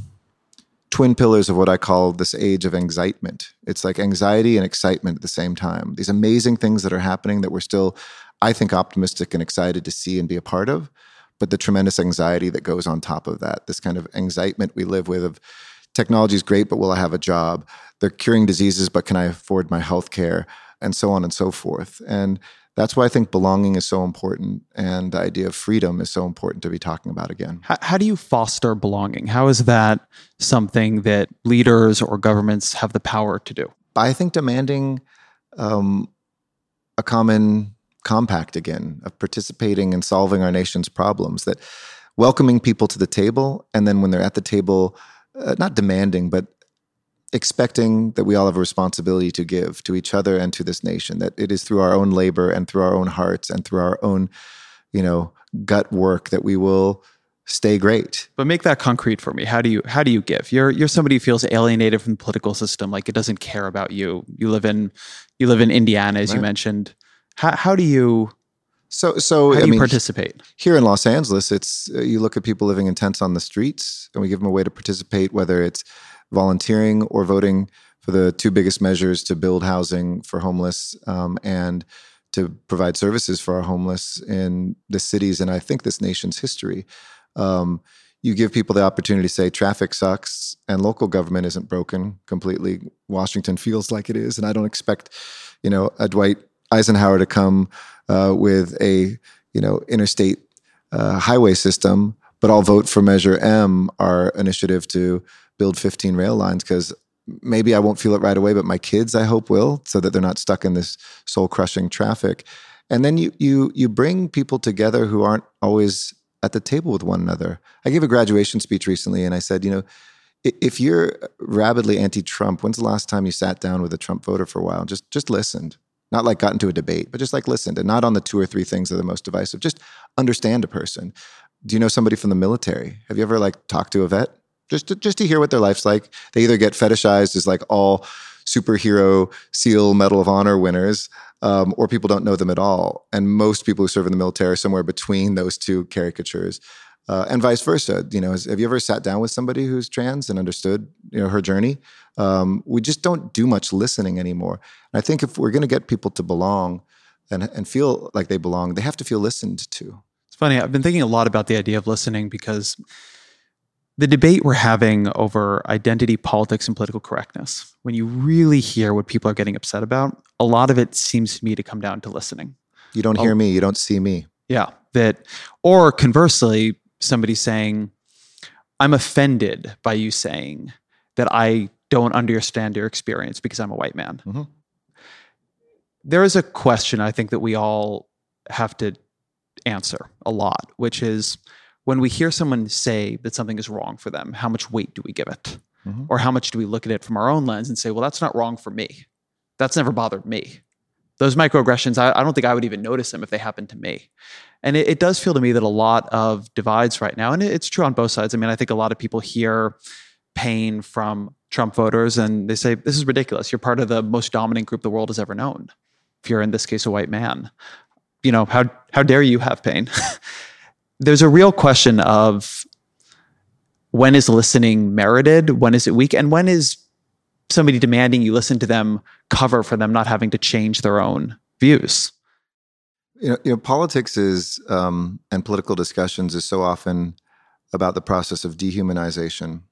twin pillars of what I call this age of anxiety. It's like anxiety and excitement at the same time. These amazing things that are happening that we're still, I think, optimistic and excited to see and be a part of, but the tremendous anxiety that goes on top of that, this kind of anxiety we live with of technology is great, but will I have a job? They're curing diseases, but can I afford my health care? And so on and so forth. And that's why I think belonging is so important, and the idea of freedom is so important to be talking about again. How, how do you foster belonging? How is that something that leaders or governments have the power to do? I think demanding um, a common compact again, of participating in solving our nation's problems, that welcoming people to the table, and then when they're at the table, uh, not demanding, but expecting that we all have a responsibility to give to each other and to this nation, that it is through our own labor and through our own hearts and through our own, you know, gut work that we will stay great. But make that concrete for me. How do you how do you give? You're you're somebody who feels alienated from the political system, like it doesn't care about you. You live in you live in Indiana, as right. you mentioned. How how do you so so how do I you mean, participate? Here in Los Angeles, it's uh, you look at people living in tents on the streets, and we give them a way to participate, whether it's volunteering or voting for the two biggest measures to build housing for homeless um, and to provide services for our homeless in the cities and I think this nation's history. Um, you give people the opportunity to say traffic sucks and local government isn't broken completely. Washington feels like it is, and I don't expect, you know, a Dwight Eisenhower to come uh, with a, you know, interstate uh, highway system, but I'll vote for Measure M, our initiative to build fifteen rail lines, because maybe I won't feel it right away, but my kids, I hope, will, so that they're not stuck in this soul-crushing traffic. And then you you you bring people together who aren't always at the table with one another. I gave a graduation speech recently, and I said, you know, if you're rabidly anti-Trump, when's the last time you sat down with a Trump voter for a while and just just listened? Not like got into a debate, but just like listened, and not on the two or three things that are the most divisive. Just understand a person. Do you know somebody from the military? Have you ever like talked to a vet? Just to, just to hear what their life's like. They either get fetishized as like all superhero SEAL Medal of Honor winners, um, or people don't know them at all. And most people who serve in the military are somewhere between those two caricatures, uh, and vice versa. You know, has, have you ever sat down with somebody who's trans and understood, you know, her journey? Um, we just don't do much listening anymore. And I think if we're going to get people to belong and and feel like they belong, they have to feel listened to. It's funny. I've been thinking a lot about the idea of listening because the debate we're having over identity politics and political correctness, when you really hear what people are getting upset about, a lot of it seems to me to come down to listening. You don't hear me, you don't see me. Yeah. That, or conversely, somebody saying, I'm offended by you saying that I don't understand your experience because I'm a white man. Mm-hmm. There is a question I think that we all have to answer a lot, which is when we hear someone say that something is wrong for them, how much weight do we give it? Mm-hmm. Or how much do we look at it from our own lens and say, well, that's not wrong for me. That's never bothered me. Those microaggressions, I, I don't think I would even notice them if they happened to me. And it, it does feel to me that a lot of divides right now, and it, it's true on both sides. I mean, I think a lot of people hear pain from Trump voters and they say, this is ridiculous. You're part of the most dominant group the world has ever known. If you're, in this case, a white man, you know, how how dare you have pain? There's a real question of when is listening merited? When is it weak? And when is somebody demanding you listen to them cover for them not having to change their own views? You know, you know politics is, um, and political discussions is so often about the process of dehumanization.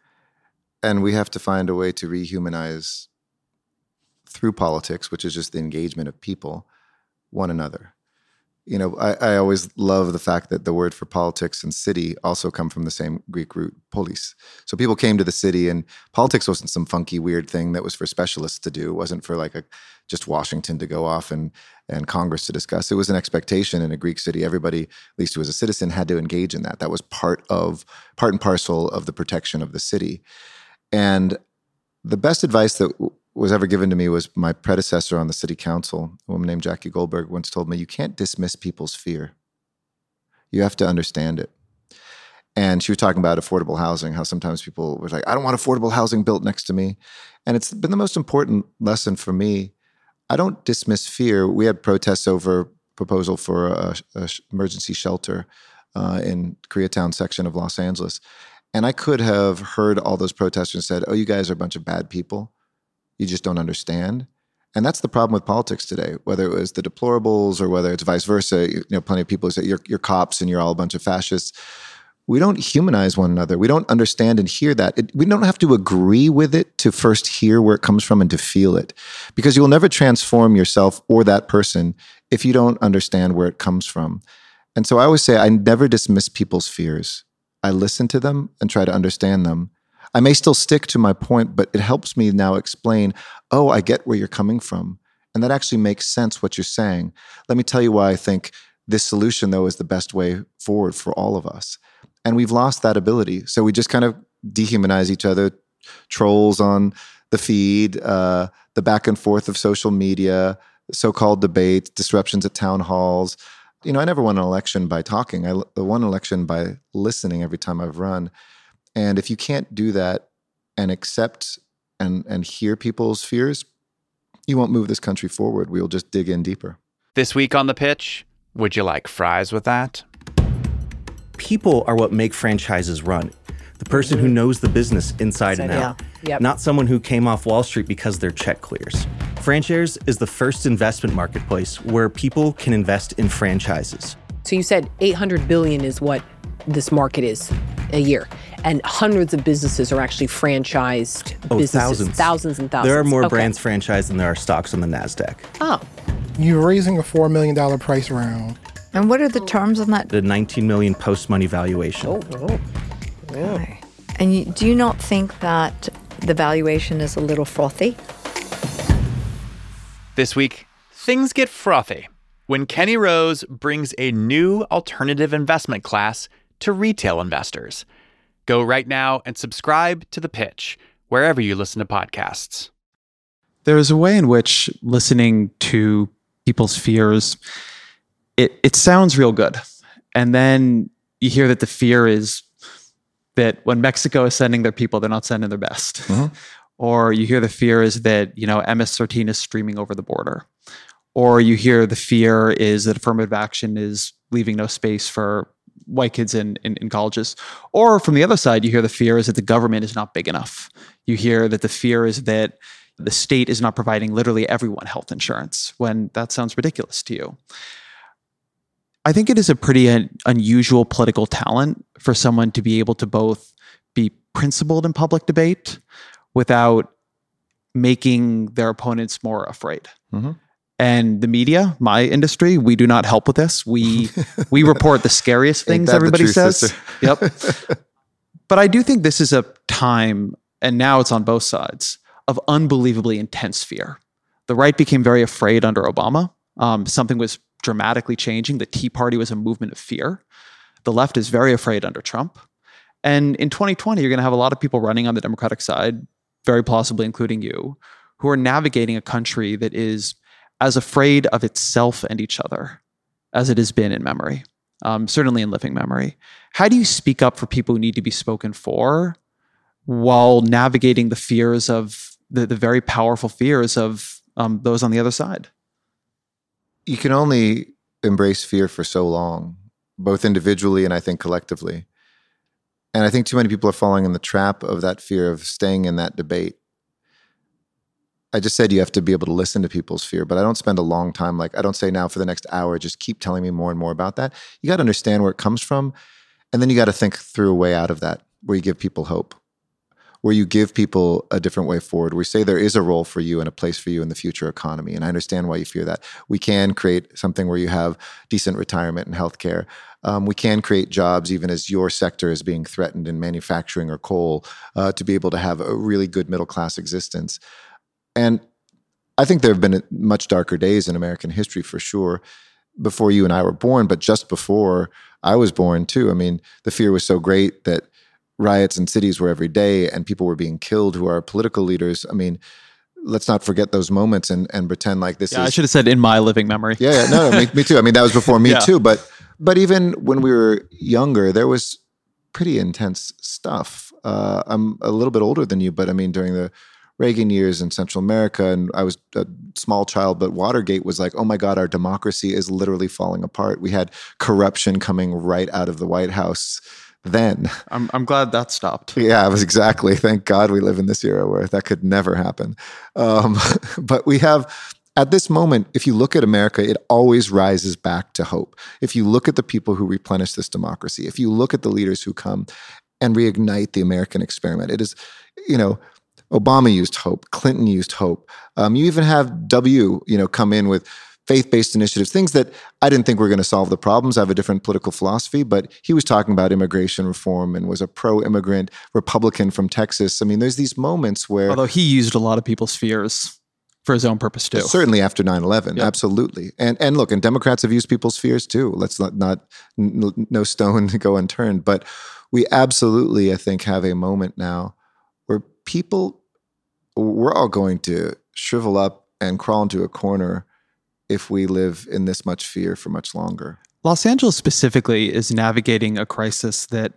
And we have to find a way to rehumanize through politics, which is just the engagement of people, one another. You know, I, I always love the fact that the word for politics and city also come from the same Greek root, polis. So people came to the city, and politics wasn't some funky, weird thing that was for specialists to do. It wasn't for like a just Washington to go off and, and Congress to discuss. It was an expectation in a Greek city. Everybody, at least who was a citizen, had to engage in that. That was part of, part and parcel of the protection of the city. And the best advice that was ever given to me was my predecessor on the city council, a woman named Jackie Goldberg, once told me, you can't dismiss people's fear. You have to understand it. And she was talking about affordable housing, how sometimes people were like, I don't want affordable housing built next to me. And it's been the most important lesson for me. I don't dismiss fear. We had protests over proposal for a, a emergency shelter uh, in Koreatown section of Los Angeles. And I could have heard all those protesters and said, oh, you guys are a bunch of bad people. You just don't understand. And that's the problem with politics today, whether it was the deplorables or whether it's vice versa. You know, plenty of people say you're, you're cops and you're all a bunch of fascists. We don't humanize one another. We don't understand and hear that. It, we don't have to agree with it to first hear where it comes from and to feel it. Because you'll never transform yourself or that person if you don't understand where it comes from. And so I always say I never dismiss people's fears. I listen to them and try to understand them. I may still stick to my point, but it helps me now explain, oh, I get where you're coming from. And that actually makes sense what you're saying. Let me tell you why I think this solution, though, is the best way forward for all of us. And we've lost that ability. So we just kind of dehumanize each other, trolls on the feed, uh, the back and forth of social media, so-called debates, disruptions at town halls. You know, I never won an election by talking. I won an election by listening every time I've run. And if you can't do that and accept and, and hear people's fears, you won't move this country forward. We'll just dig in deeper. This week on The Pitch, would you like fries with that? People are what make franchises run. The person who knows the business inside and out. Yeah. Yep. Not someone who came off Wall Street because their check clears. FranShares is the first investment marketplace where people can invest in franchises. So you said eight hundred billion dollars is what this market is a year. And hundreds of businesses are actually franchised oh, businesses. Thousands. Thousands and thousands. There are more okay. brands franchised than there are stocks on the NASDAQ. Oh. You're raising a four million dollars price round. And what are the terms on that? The nineteen million dollars post-money valuation. Oh, oh. Yeah. Okay. And you, do you not think that the valuation is a little frothy? This week, things get frothy when Kenny Rose brings a new alternative investment class to retail investors. Go right now and subscribe to The Pitch, wherever you listen to podcasts. There is a way in which listening to people's fears, it, it sounds real good. And then you hear that the fear is that when Mexico is sending their people, they're not sending their best. Mm-hmm. Or you hear the fear is that, you know, M S thirteen is streaming over the border. Or you hear the fear is that affirmative action is leaving no space for white kids in, in, in colleges. Or from the other side, you hear the fear is that the government is not big enough. You hear that the fear is that the state is not providing literally everyone health insurance, when that sounds ridiculous to you. I think it is a pretty un- unusual political talent for someone to be able to both be principled in public debate without making their opponents more afraid. Mm-hmm. And the media, my industry, we do not help with this. We we report the scariest things everybody truth, says. sister? Yep. But I do think this is a time, and now it's on both sides, of unbelievably intense fear. The right became very afraid under Obama. Um, something was dramatically changing. The Tea Party was a movement of fear. The left is very afraid under Trump. And in twenty twenty, you're going to have a lot of people running on the Democratic side, very plausibly including you, who are navigating a country that is as afraid of itself and each other as it has been in memory, um, certainly in living memory. How do you speak up for people who need to be spoken for while navigating the fears of the, the very powerful fears of um, those on the other side? You can only embrace fear for so long, both individually and I think collectively. And I think too many people are falling in the trap of that fear of staying in that debate. I just said you have to be able to listen to people's fear, but I don't spend a long time, like I don't say now for the next hour, just keep telling me more and more about that. You got to understand where it comes from. And then you got to think through a way out of that, where you give people hope, where you give people a different way forward, where you say there is a role for you and a place for you in the future economy. And I understand why you fear that. We can create something where you have decent retirement and healthcare. Um, we can create jobs even as your sector is being threatened in manufacturing or coal, uh, to be able to have a really good middle-class existence. And I think there have been much darker days in American history for sure, before you and I were born, but just before I was born too. I mean, the fear was so great that riots in cities were every day and people were being killed who are political leaders. I mean, let's not forget those moments and, and pretend like this yeah, is... I should have said in my living memory. Yeah, yeah no, no me, me too. I mean, that was before me yeah. too. But but even when we were younger, there was pretty intense stuff. Uh, I'm a little bit older than you, but I mean, during the Reagan years in Central America, and I was a small child, but Watergate was like, oh my God, our democracy is literally falling apart. We had corruption coming right out of the White House then. I'm I'm glad that stopped. Yeah, it was exactly. Thank God we live in this era where that could never happen. Um, but we have, at this moment, if you look at America, it always rises back to hope. If you look at the people who replenish this democracy, if you look at the leaders who come and reignite the American experiment, it is, you know, Obama used hope. Clinton used hope. Um, you even have W, you know, come in with faith-based initiatives, things that I didn't think were going to solve the problems. I have a different political philosophy, but he was talking about immigration reform and was a pro-immigrant Republican from Texas. I mean, there's these moments where... Although he used a lot of people's fears for his own purpose too. Certainly after nine eleven, yep. absolutely. And and look, and Democrats have used people's fears too. Let's not, not no stone go unturned. But we absolutely, I think, have a moment now where people... we're all going to shrivel up and crawl into a corner if we live in this much fear for much longer. Los Angeles specifically is navigating a crisis that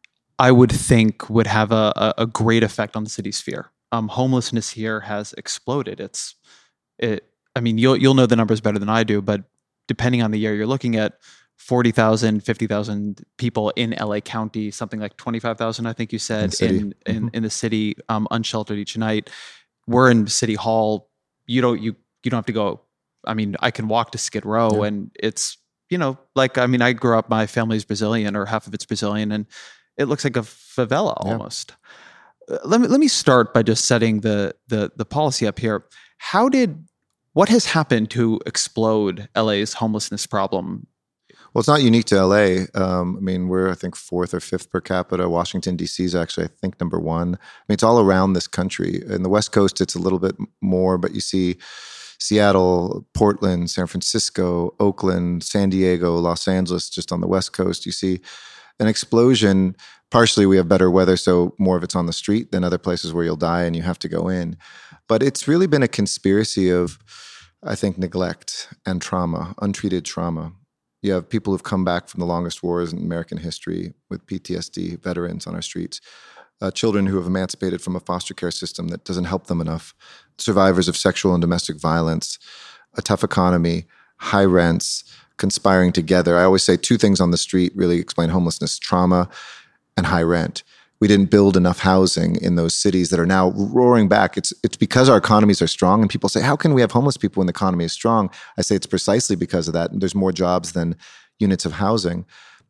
I would think would have a, a great effect on the city's fear. Um, homelessness here has exploded. It's, it. I mean, you'll you'll know the numbers better than I do, but depending on the year you're looking at, forty thousand, fifty thousand people in L A County, something like twenty-five thousand, I think you said, in in, in, mm-hmm. in the city, um, unsheltered each night. We're in City Hall. You don't you you don't have to go. I mean, I can walk to Skid Row, yeah. and it's, you know, like, I mean, I grew up, my family's Brazilian, or half of it's Brazilian, and it looks like a favela almost. Yeah. Uh, let me let me start by just setting the the the policy up here. How did what has happened to explode L A's homelessness problem? Well, it's not unique to L A. Um, I mean, we're, I think, fourth or fifth per capita. Washington, D C is actually, I think, number one. I mean, it's all around this country. In the West Coast, it's a little bit more, but you see Seattle, Portland, San Francisco, Oakland, San Diego, Los Angeles, just on the West Coast, you see an explosion. Partially, we have better weather, so more of it's on the street than other places where you'll die and you have to go in. But it's really been a conspiracy of, I think, neglect and trauma, untreated trauma. You have people who've come back from the longest wars in American history with P T S D, veterans on our streets, uh, children who have emancipated from a foster care system that doesn't help them enough, survivors of sexual and domestic violence, a tough economy, high rents, conspiring together. I always say two things on the street really explain homelessness: trauma and high rent. We didn't build enough housing in those cities that are now roaring back. It's it's because our economies are strong, and people say, how can we have homeless people when the economy is strong? I say it's precisely because of that. And there's more jobs than units of housing.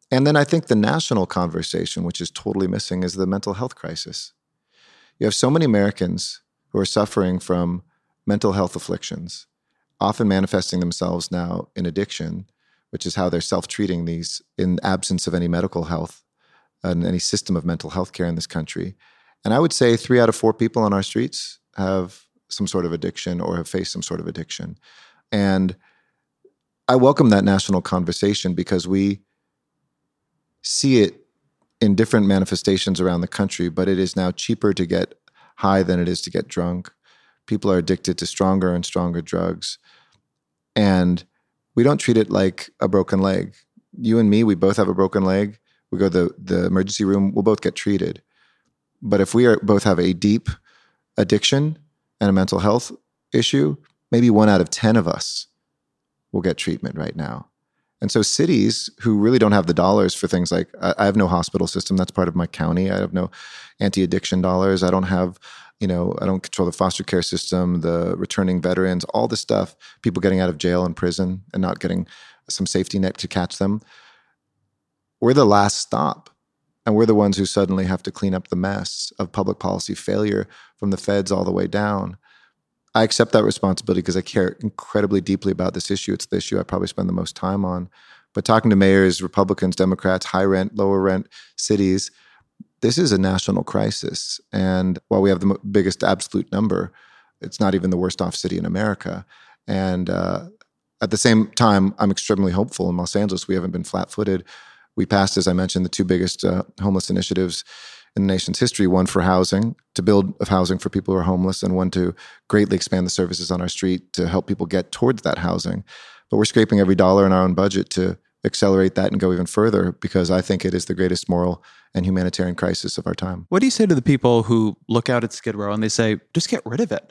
And then I think the national conversation, which is totally missing, is the mental health crisis. You have so many Americans who are suffering from mental health afflictions, often manifesting themselves now in addiction, which is how they're self-treating these in absence of any medical health and any system of mental health care in this country. And I would say three out of four people on our streets have some sort of addiction or have faced some sort of addiction. And I welcome that national conversation because we see it in different manifestations around the country, but it is now cheaper to get high than it is to get drunk. People are addicted to stronger and stronger drugs. And we don't treat it like a broken leg. You and me, we both have a broken leg. We go to the, the emergency room, we'll both get treated. But if we are both have a deep addiction and a mental health issue, maybe one out of ten of us will get treatment right now. And so cities who really don't have the dollars for things like, I, I have no hospital system, that's part of my county. I have no anti-addiction dollars. I don't have, you know, I don't control the foster care system, the returning veterans, all this stuff, people getting out of jail and prison and not getting some safety net to catch them. We're the last stop. And we're the ones who suddenly have to clean up the mess of public policy failure from the feds all the way down. I accept that responsibility because I care incredibly deeply about this issue. It's the issue I probably spend the most time on. But talking to mayors, Republicans, Democrats, high rent, lower rent cities, this is a national crisis. And while we have the biggest absolute number, it's not even the worst off city in America. And uh, at the same time, I'm extremely hopeful in Los Angeles. We haven't been flat-footed. We passed, as I mentioned, the two biggest uh, homeless initiatives in the nation's history, one for housing, to build of housing for people who are homeless, and one to greatly expand the services on our street to help people get towards that housing. But we're scraping every dollar in our own budget to accelerate that and go even further because I think it is the greatest moral and humanitarian crisis of our time. What do you say to the people who look out at Skid Row and they say, just get rid of it?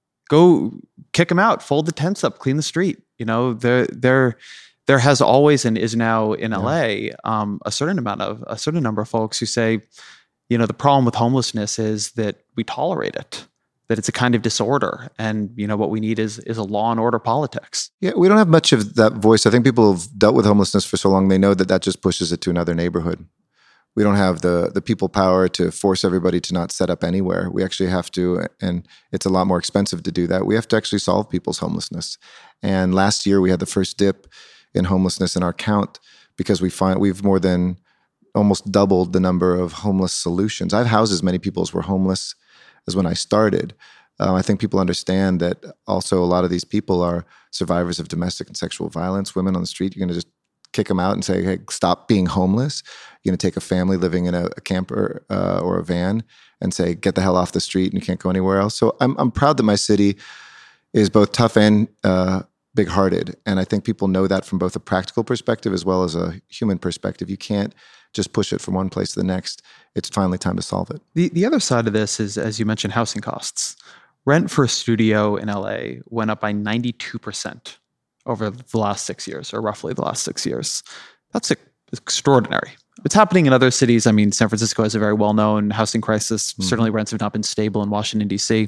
Go kick them out, fold the tents up, clean the street. You know, there, there, there has always and is now in L A yeah. um, a certain amount of, a certain number of folks who say, you know, the problem with homelessness is that we tolerate it, that it's a kind of disorder. And, you know, what we need is is a law and order politics. Yeah, we don't have much of that voice. I think people have dealt with homelessness for so long, they know that that just pushes it to another neighborhood. We don't have the the people power to force everybody to not set up anywhere. We actually have to, and it's a lot more expensive to do that. We have to actually solve people's homelessness. And last year we had the first dip in homelessness in our count because we find we've more than almost doubled the number of homeless solutions. I've housed as many people as were homeless as when I started. Uh, I think people understand that also a lot of these people are survivors of domestic and sexual violence. Women on the street, you're going to just kick them out and say, hey, stop being homeless. You're going to take a family living in a, a camper uh, or a van and say, get the hell off the street and you can't go anywhere else. So I'm, I'm proud that my city is both tough and uh, big-hearted. And I think people know that from both a practical perspective as well as a human perspective. You can't just push it from one place to the next. It's finally time to solve it. The the other side of this is, as you mentioned, housing costs. Rent for a studio in L A went up by ninety-two percent over the last six years, or roughly the last six years. That's extraordinary. It's happening in other cities. I mean, San Francisco has a very well-known housing crisis. Mm-hmm. Certainly rents have not been stable in Washington, D C.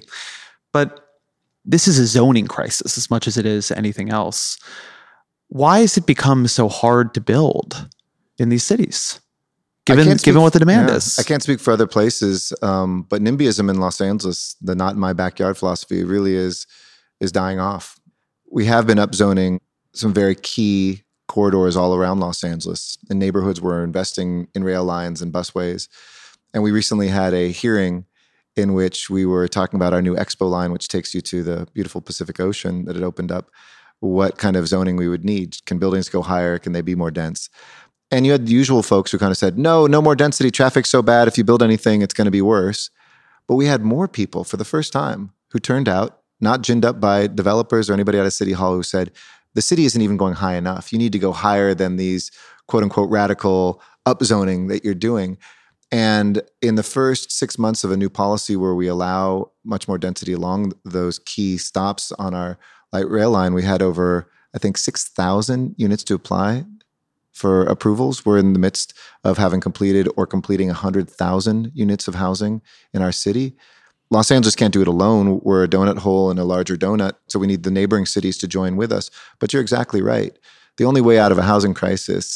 But this is a zoning crisis as much as it is anything else. Why has it become so hard to build in these cities? Given, given speak, what the demand yeah, is. I can't speak for other places, um, but NIMBYism in Los Angeles, the not in my backyard philosophy, really is is dying off. We have been upzoning some very key corridors all around Los Angeles in neighborhoods where we're investing in rail lines and busways. And we recently had a hearing in which we were talking about our new Expo line, which takes you to the beautiful Pacific Ocean that had opened up, what kind of zoning we would need. Can buildings go higher? Can they be more dense? And you had the usual folks who kind of said, no, no more density, traffic's so bad, if you build anything, it's going to be worse. But we had more people for the first time who turned out, not ginned up by developers or anybody out of City Hall, who said, the city isn't even going high enough. You need to go higher than these quote unquote radical upzoning that you're doing. And in the first six months of a new policy where we allow much more density along those key stops on our light rail line, we had over, I think, six thousand units to apply for approvals. We're in the midst of having completed or completing one hundred thousand units of housing in our city. Los Angeles can't do it alone. We're a donut hole in a larger donut, so we need the neighboring cities to join with us. But you're exactly right. The only way out of a housing crisis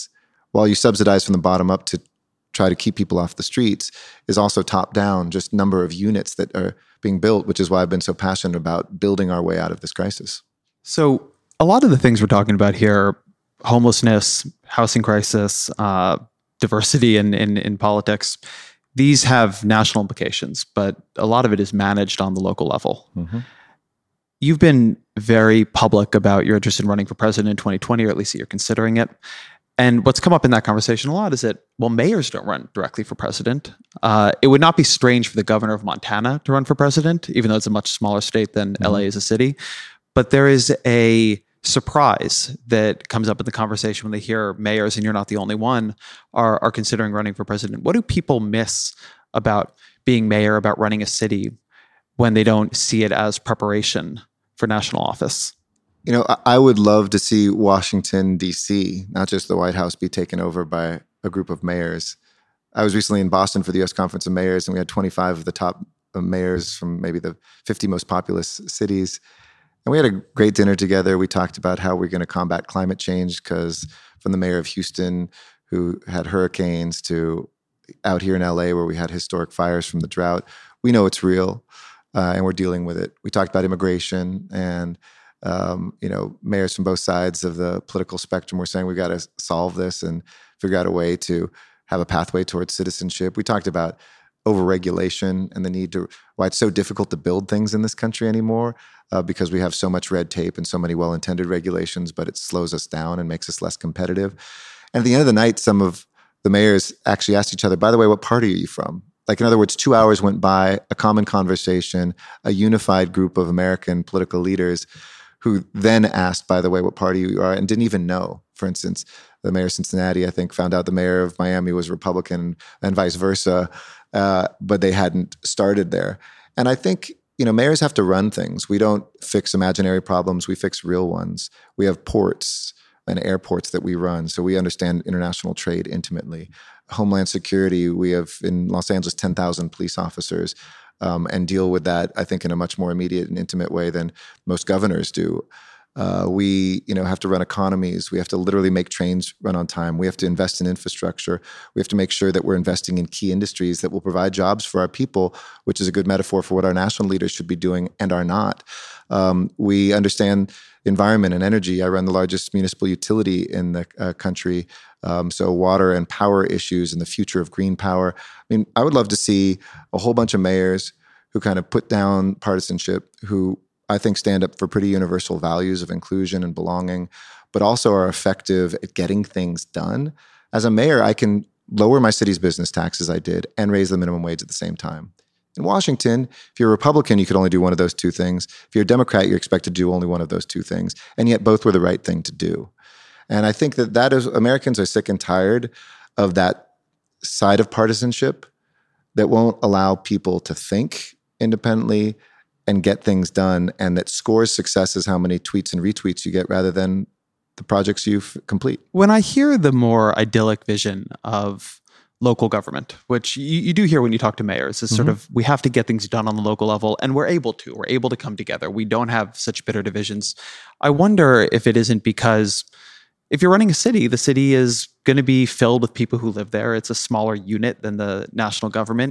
while you subsidize from the bottom up to try to keep people off the streets, is also top down, just number of units that are being built, which is why I've been so passionate about building our way out of this crisis. So a lot of the things we're talking about here, homelessness, housing crisis, uh, diversity in, in, in politics, these have national implications, but a lot of it is managed on the local level. Mm-hmm. You've been very public about your interest in running for president in twenty twenty, or at least you're considering it. And what's come up in that conversation a lot is that, well, mayors don't run directly for president. Uh, it would not be strange for the governor of Montana to run for president, even though it's a much smaller state than mm-hmm. L A is a city. But there is a surprise that comes up in the conversation when they hear mayors, and you're not the only one, are, are considering running for president. What do people miss about being mayor, about running a city, when they don't see it as preparation for national office? You know, I would love to see Washington, D C, not just the White House, be taken over by a group of mayors. I was recently in Boston for the U S Conference of Mayors, and we had twenty-five of the top mayors from maybe the fifty most populous cities. And we had a great dinner together. We talked about how we're going to combat climate change, because from the mayor of Houston, who had hurricanes, to out here in L A, where we had historic fires from the drought, we know it's real, uh, and we're dealing with it. We talked about immigration, and Um, you know, mayors from both sides of the political spectrum were saying we've got to solve this and figure out a way to have a pathway towards citizenship. We talked about overregulation and the need to, why it's so difficult to build things in this country anymore, uh, because we have so much red tape and so many well-intended regulations, but it slows us down and makes us less competitive. And at the end of the night, some of the mayors actually asked each other, by the way, what party are you from? Like, in other words, two hours went by, a common conversation, a unified group of American political leaders who then asked, by the way, what party you are, and didn't even know. For instance, the mayor of Cincinnati, I think, found out the mayor of Miami was Republican, and vice versa, uh, but they hadn't started there. And I think, you know, mayors have to run things. We don't fix imaginary problems, we fix real ones. We have ports and airports that we run, so we understand international trade intimately. Homeland Security, we have in Los Angeles ten thousand police officers, Um, and deal with that, I think, in a much more immediate and intimate way than most governors do. Uh, we, you know, have to run economies. We have to literally make trains run on time. We have to invest in infrastructure. We have to make sure that we're investing in key industries that will provide jobs for our people, which is a good metaphor for what our national leaders should be doing and are not. Um, we understand environment and energy. I run the largest municipal utility in the uh, country. Um, so water and power issues and the future of green power. I mean, I would love to see a whole bunch of mayors who kind of put down partisanship, who I think stand up for pretty universal values of inclusion and belonging, but also are effective at getting things done. As a mayor, I can lower my city's business tax, as I did, and raise the minimum wage at the same time. In Washington, if you're a Republican, you could only do one of those two things. If you're a Democrat, you're expected to do only one of those two things. And yet both were the right thing to do. And I think that that is, Americans are sick and tired of that side of partisanship that won't allow people to think independently and get things done, and that scores success is how many tweets and retweets you get rather than the projects you f- complete. When I hear the more idyllic vision of local government, which you, you do hear when you talk to mayors, is mm-hmm. sort of, we have to get things done on the local level, and we're able to. We're able to come together. We don't have such bitter divisions. I wonder if it isn't because if you're running a city, the city is going to be filled with people who live there. It's a smaller unit than the national government.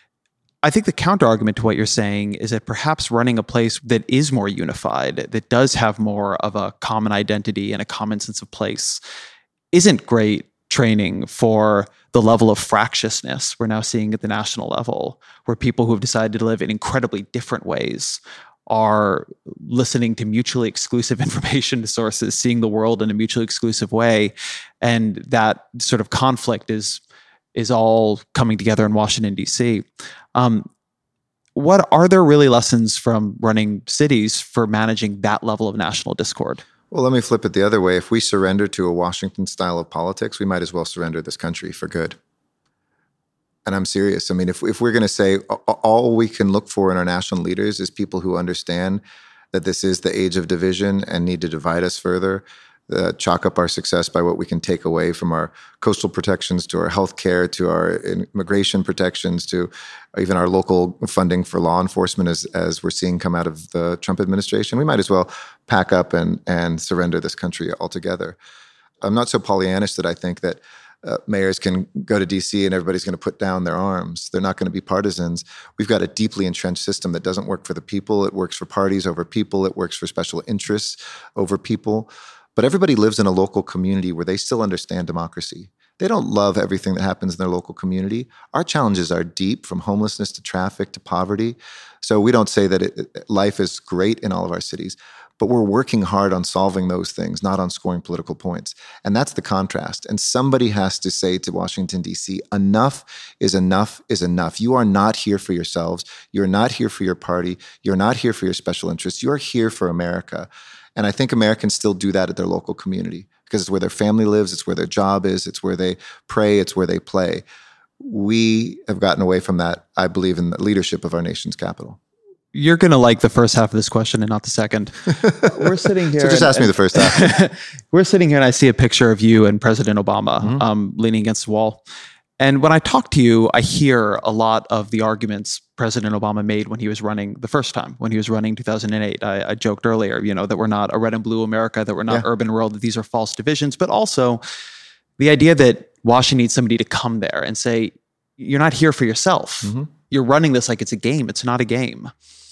I think the counter argument to what you're saying is that perhaps running a place that is more unified, that does have more of a common identity and a common sense of place, isn't great training for the level of fractiousness we're now seeing at the national level, where people who have decided to live in incredibly different ways are listening to mutually exclusive information sources, seeing the world in a mutually exclusive way. And that sort of conflict is is all coming together in Washington, D C. Um, what are there really lessons from running cities for managing that level of national discord? Well, let me flip it the other way. If we surrender to a Washington style of politics, we might as well surrender this country for good. And I'm serious. I mean, if if we're going to say all we can look for in our national leaders is people who understand that this is the age of division and need to divide us further, uh, chalk up our success by what we can take away from our coastal protections to our health care, to our immigration protections, to even our local funding for law enforcement as, as we're seeing come out of the Trump administration, we might as well pack up and, and surrender this country altogether. I'm not so Pollyannish that I think that uh, mayors can go to D C and everybody's going to put down their arms. They're not going to be partisans. We've got a deeply entrenched system that doesn't work for the people. It works for parties over people. It works for special interests over people. But everybody lives in a local community where they still understand democracy. They don't love everything that happens in their local community. Our challenges are deep, from homelessness to traffic to poverty. So we don't say that it, life is great in all of our cities, but we're working hard on solving those things, not on scoring political points. And that's the contrast. And somebody has to say to Washington, D C, enough is enough is enough. You are not here for yourselves. You're not here for your party. You're not here for your special interests. You're here for America. And I think Americans still do that at their local community because it's where their family lives, it's where their job is, it's where they pray, it's where they play. We have gotten away from that, I believe, in the leadership of our nation's capital. You're going to like the first half of this question and not the second. We're sitting here. So just and, ask me the first half. We're sitting here and I see a picture of you and President Obama Mm-hmm. um, leaning against the wall. And when I talk to you, I hear a lot of the arguments President Obama made when he was running the first time, when he was running two thousand eight. I, I joked earlier, you know, that we're not a red and blue America, that we're not Yeah. urban and rural, that these are false divisions, but also the idea that Washington needs somebody to come there and say, you're not here for yourself. Mm-hmm. You're running this like it's a game. It's not a game.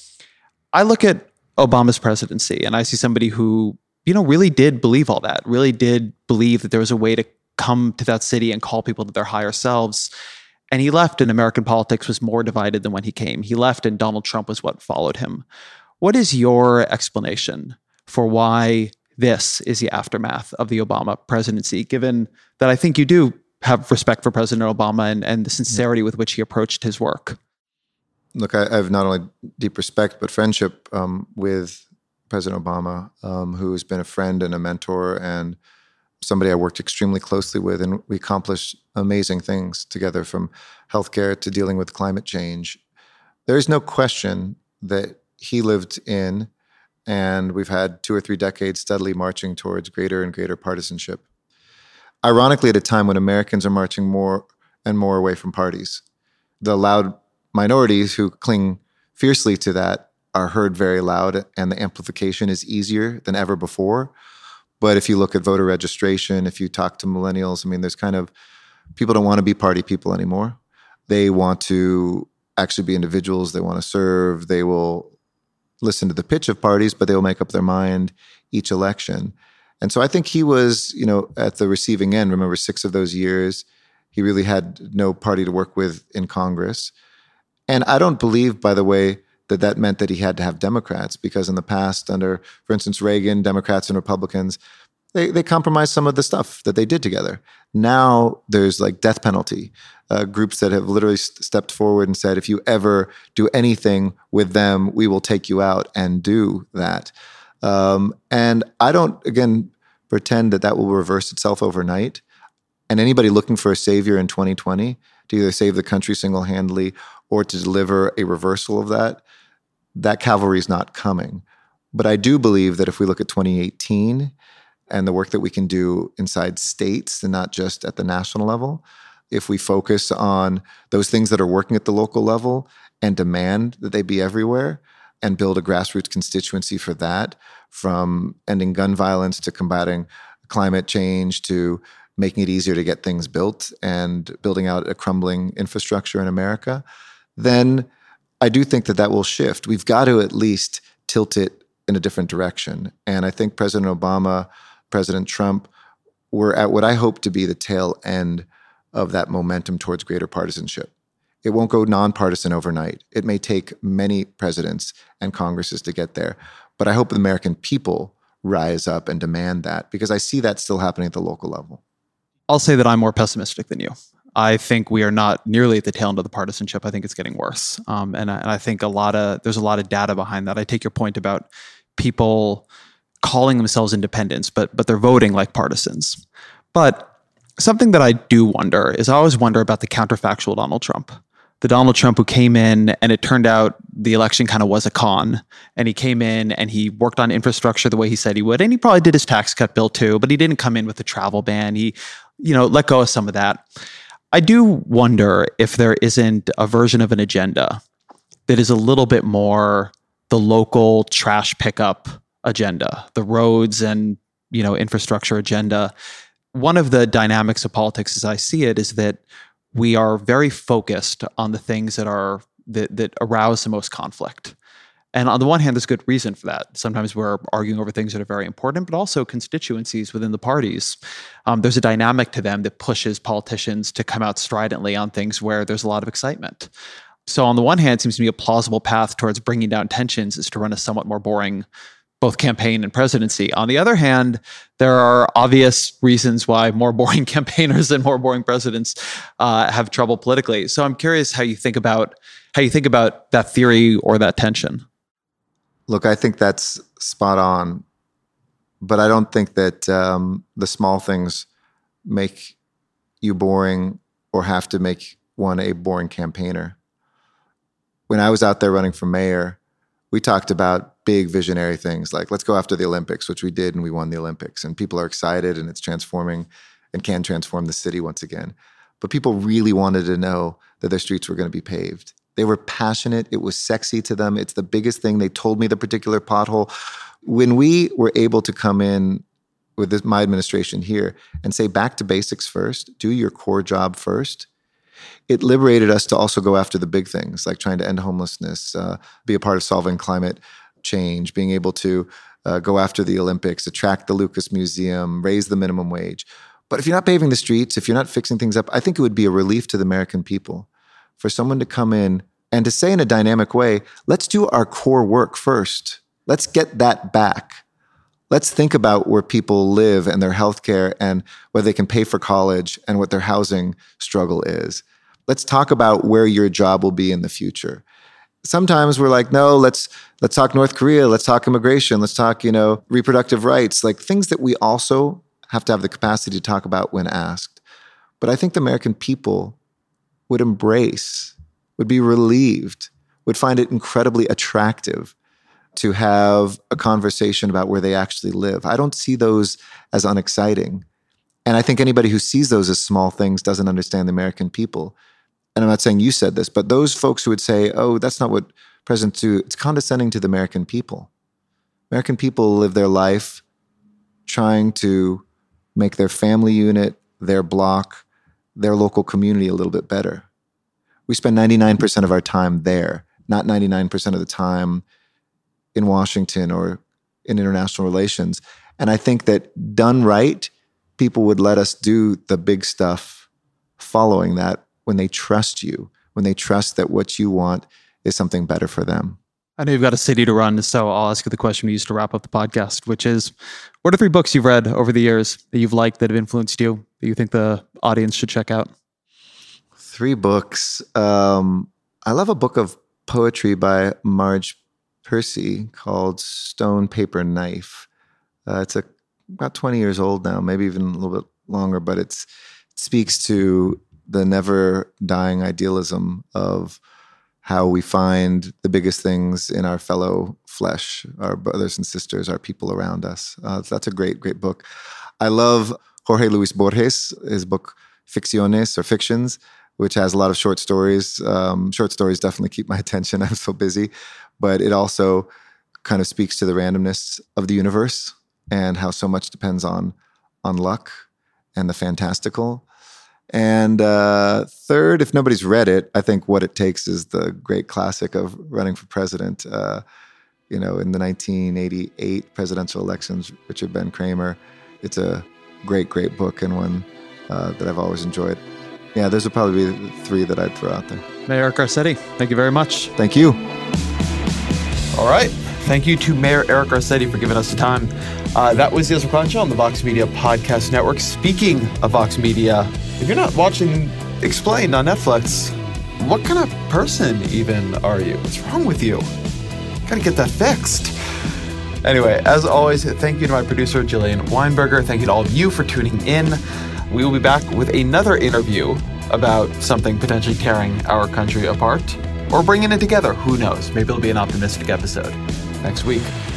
I look at Obama's presidency and I see somebody who, you know, really did believe all that, really did believe that there was a way to come to that city and call people to their higher selves. And he left and American politics was more divided than when he came. He left and Donald Trump was what followed him. What is your explanation for why this is the aftermath of the Obama presidency, given that I think you do have respect for President Obama and, and the sincerity with which he approached his work? Look, I, I have not only deep respect, but friendship um, with President Obama, um, who has been a friend and a mentor and somebody I worked extremely closely with, and we accomplished amazing things together, from healthcare to dealing with climate change. There is no question that he lived in, and we've had two or three decades steadily marching towards greater and greater partisanship. Ironically, at a time when Americans are marching more and more away from parties, the loud minorities who cling fiercely to that are heard very loud, and the amplification is easier than ever before. But if you look at voter registration, if you talk to millennials, I mean, there's kind of, people don't want to be party people anymore. They want to actually be individuals. They want to serve. They will listen to the pitch of parties, but they will make up their mind each election. And so I think he was, you know, at the receiving end. Remember, six of those years, he really had no party to work with in Congress. And I don't believe, by the way, that that meant that he had to have Democrats, because in the past, under, for instance, Reagan, Democrats and Republicans, they, they compromised some of the stuff that they did together. Now there's like death penalty, uh, groups that have literally st- stepped forward and said, if you ever do anything with them, we will take you out and do that. Um, and I don't, again, pretend that that will reverse itself overnight. And anybody looking for a savior in twenty twenty to either save the country single-handedly or to deliver a reversal of that, that cavalry is not coming. But I do believe that if we look at twenty eighteen and the work that we can do inside states and not just at the national level, if we focus on those things that are working at the local level and demand that they be everywhere and build a grassroots constituency for that, from ending gun violence to combating climate change to making it easier to get things built and building out a crumbling infrastructure in America, then I do think that that will shift. We've got to at least tilt it in a different direction. And I think President Obama, President Trump were at what I hope to be the tail end of that momentum towards greater partisanship. It won't go nonpartisan overnight. It may take many presidents and Congresses to get there. But I hope the American people rise up and demand that, because I see that still happening at the local level. I'll say that I'm more pessimistic than you. I think we are not nearly at the tail end of the partisanship. I think it's getting worse. Um, and, I, and I think a lot of, there's a lot of data behind that. I take your point about people calling themselves independents, but, but they're voting like partisans. But something that I do wonder is I always wonder about the counterfactual Donald Trump. The Donald Trump who came in and it turned out the election kind of was a con, and he came in and he worked on infrastructure the way he said he would. And he probably did his tax cut bill too, but he didn't come in with a travel ban. He, you know, let go of some of that. I do wonder if there isn't a version of an agenda that is a little bit more the local trash pickup agenda, the roads and, you know, infrastructure agenda one of the dynamics of politics as I see it is that we are very focused on the things that are that, that arouse the most conflict. And on the one hand, there's good reason for that. Sometimes we're arguing over things that are very important, but also constituencies within the parties. Um, there's a dynamic to them that pushes politicians to come out stridently on things where there's a lot of excitement. So on the one hand, it seems to me a plausible path towards bringing down tensions is to run a somewhat more boring both campaign and presidency. On the other hand, there are obvious reasons why more boring campaigners and more boring presidents uh, have trouble politically. So I'm curious how you think about how you think about that theory or that tension. Look, I think that's spot on, but I don't think that um, the small things make you boring or have to make one a boring campaigner. When I was out there running for mayor, we talked about big visionary things like, let's go after the Olympics, which we did, and we won the Olympics. And people are excited, and it's transforming and can transform the city once again. But people really wanted to know that their streets were going to be paved. They were passionate. It was sexy to them. It's the biggest thing. They told me the particular pothole. When we were able to come in with this, my administration here and say back to basics first, do your core job first, it liberated us to also go after the big things, like trying to end homelessness, uh, be a part of solving climate change, being able to uh, go after the Olympics, attract the Lucas Museum, raise the minimum wage. But if you're not paving the streets, if you're not fixing things up, I think it would be a relief to the American people for someone to come in and to say in a dynamic way, let's do our core work first. Let's get that back. Let's think about where people live and their healthcare and whether they can pay for college and what their housing struggle is. Let's talk about where your job will be in the future. Sometimes we're like, no, let's let's talk North Korea, let's talk immigration, let's talk, you know, reproductive rights, like things that we also have to have the capacity to talk about when asked. But I think the American people would embrace, would be relieved, would find it incredibly attractive to have a conversation about where they actually live. I don't see those as unexciting. And I think anybody who sees those as small things doesn't understand the American people. And I'm not saying you said this, but those folks who would say, oh, that's not what presidents do, it's condescending to the American people. American people live their life trying to make their family unit, their block, their local community a little bit better. We spend ninety-nine percent of our time there, not ninety-nine percent of the time in Washington or in international relations. And I think that done right, people would let us do the big stuff following that when they trust you, when they trust that what you want is something better for them. I know you've got a city to run, so I'll ask you the question we used to wrap up the podcast, which is, what are three books you've read over the years that you've liked, that have influenced you, that you think the audience should check out? Three books. Um, I love a book of poetry by Marge Percy called Stone, Paper, Knife. Uh, it's a, about twenty years old now, maybe even a little bit longer, but it's, it speaks to the never dying idealism of how we find the biggest things in our fellow flesh, our brothers and sisters, our people around us. Uh, that's a great, great book. I love Jorge Luis Borges, his book Ficciones or Fictions, which has a lot of short stories. Um, short stories definitely keep my attention. I'm so busy. But it also kind of speaks to the randomness of the universe and how so much depends on, on luck and the fantastical. And uh, third, if nobody's read it, I think What It Takes is the great classic of running for president. Uh, you know, in the nineteen eighty-eight presidential elections, Richard Ben Cramer. It's a great, great book and one uh, that I've always enjoyed. Yeah, those would probably be the three that I'd throw out there. Mayor Eric Garcetti, thank you very much. Thank you. All right. Thank you to Mayor Eric Garcetti for giving us the time. Uh, that was the Ezra Klein Show on the Vox Media Podcast Network. Speaking of Vox Media, if you're not watching Explained on Netflix, what kind of person even are you? What's wrong with you? Gotta get that fixed. Anyway, as always, thank you to my producer, Jillian Weinberger. Thank you to all of you for tuning in. We will be back with another interview about something potentially tearing our country apart or bringing it together. Who knows? Maybe it'll be an optimistic episode next week.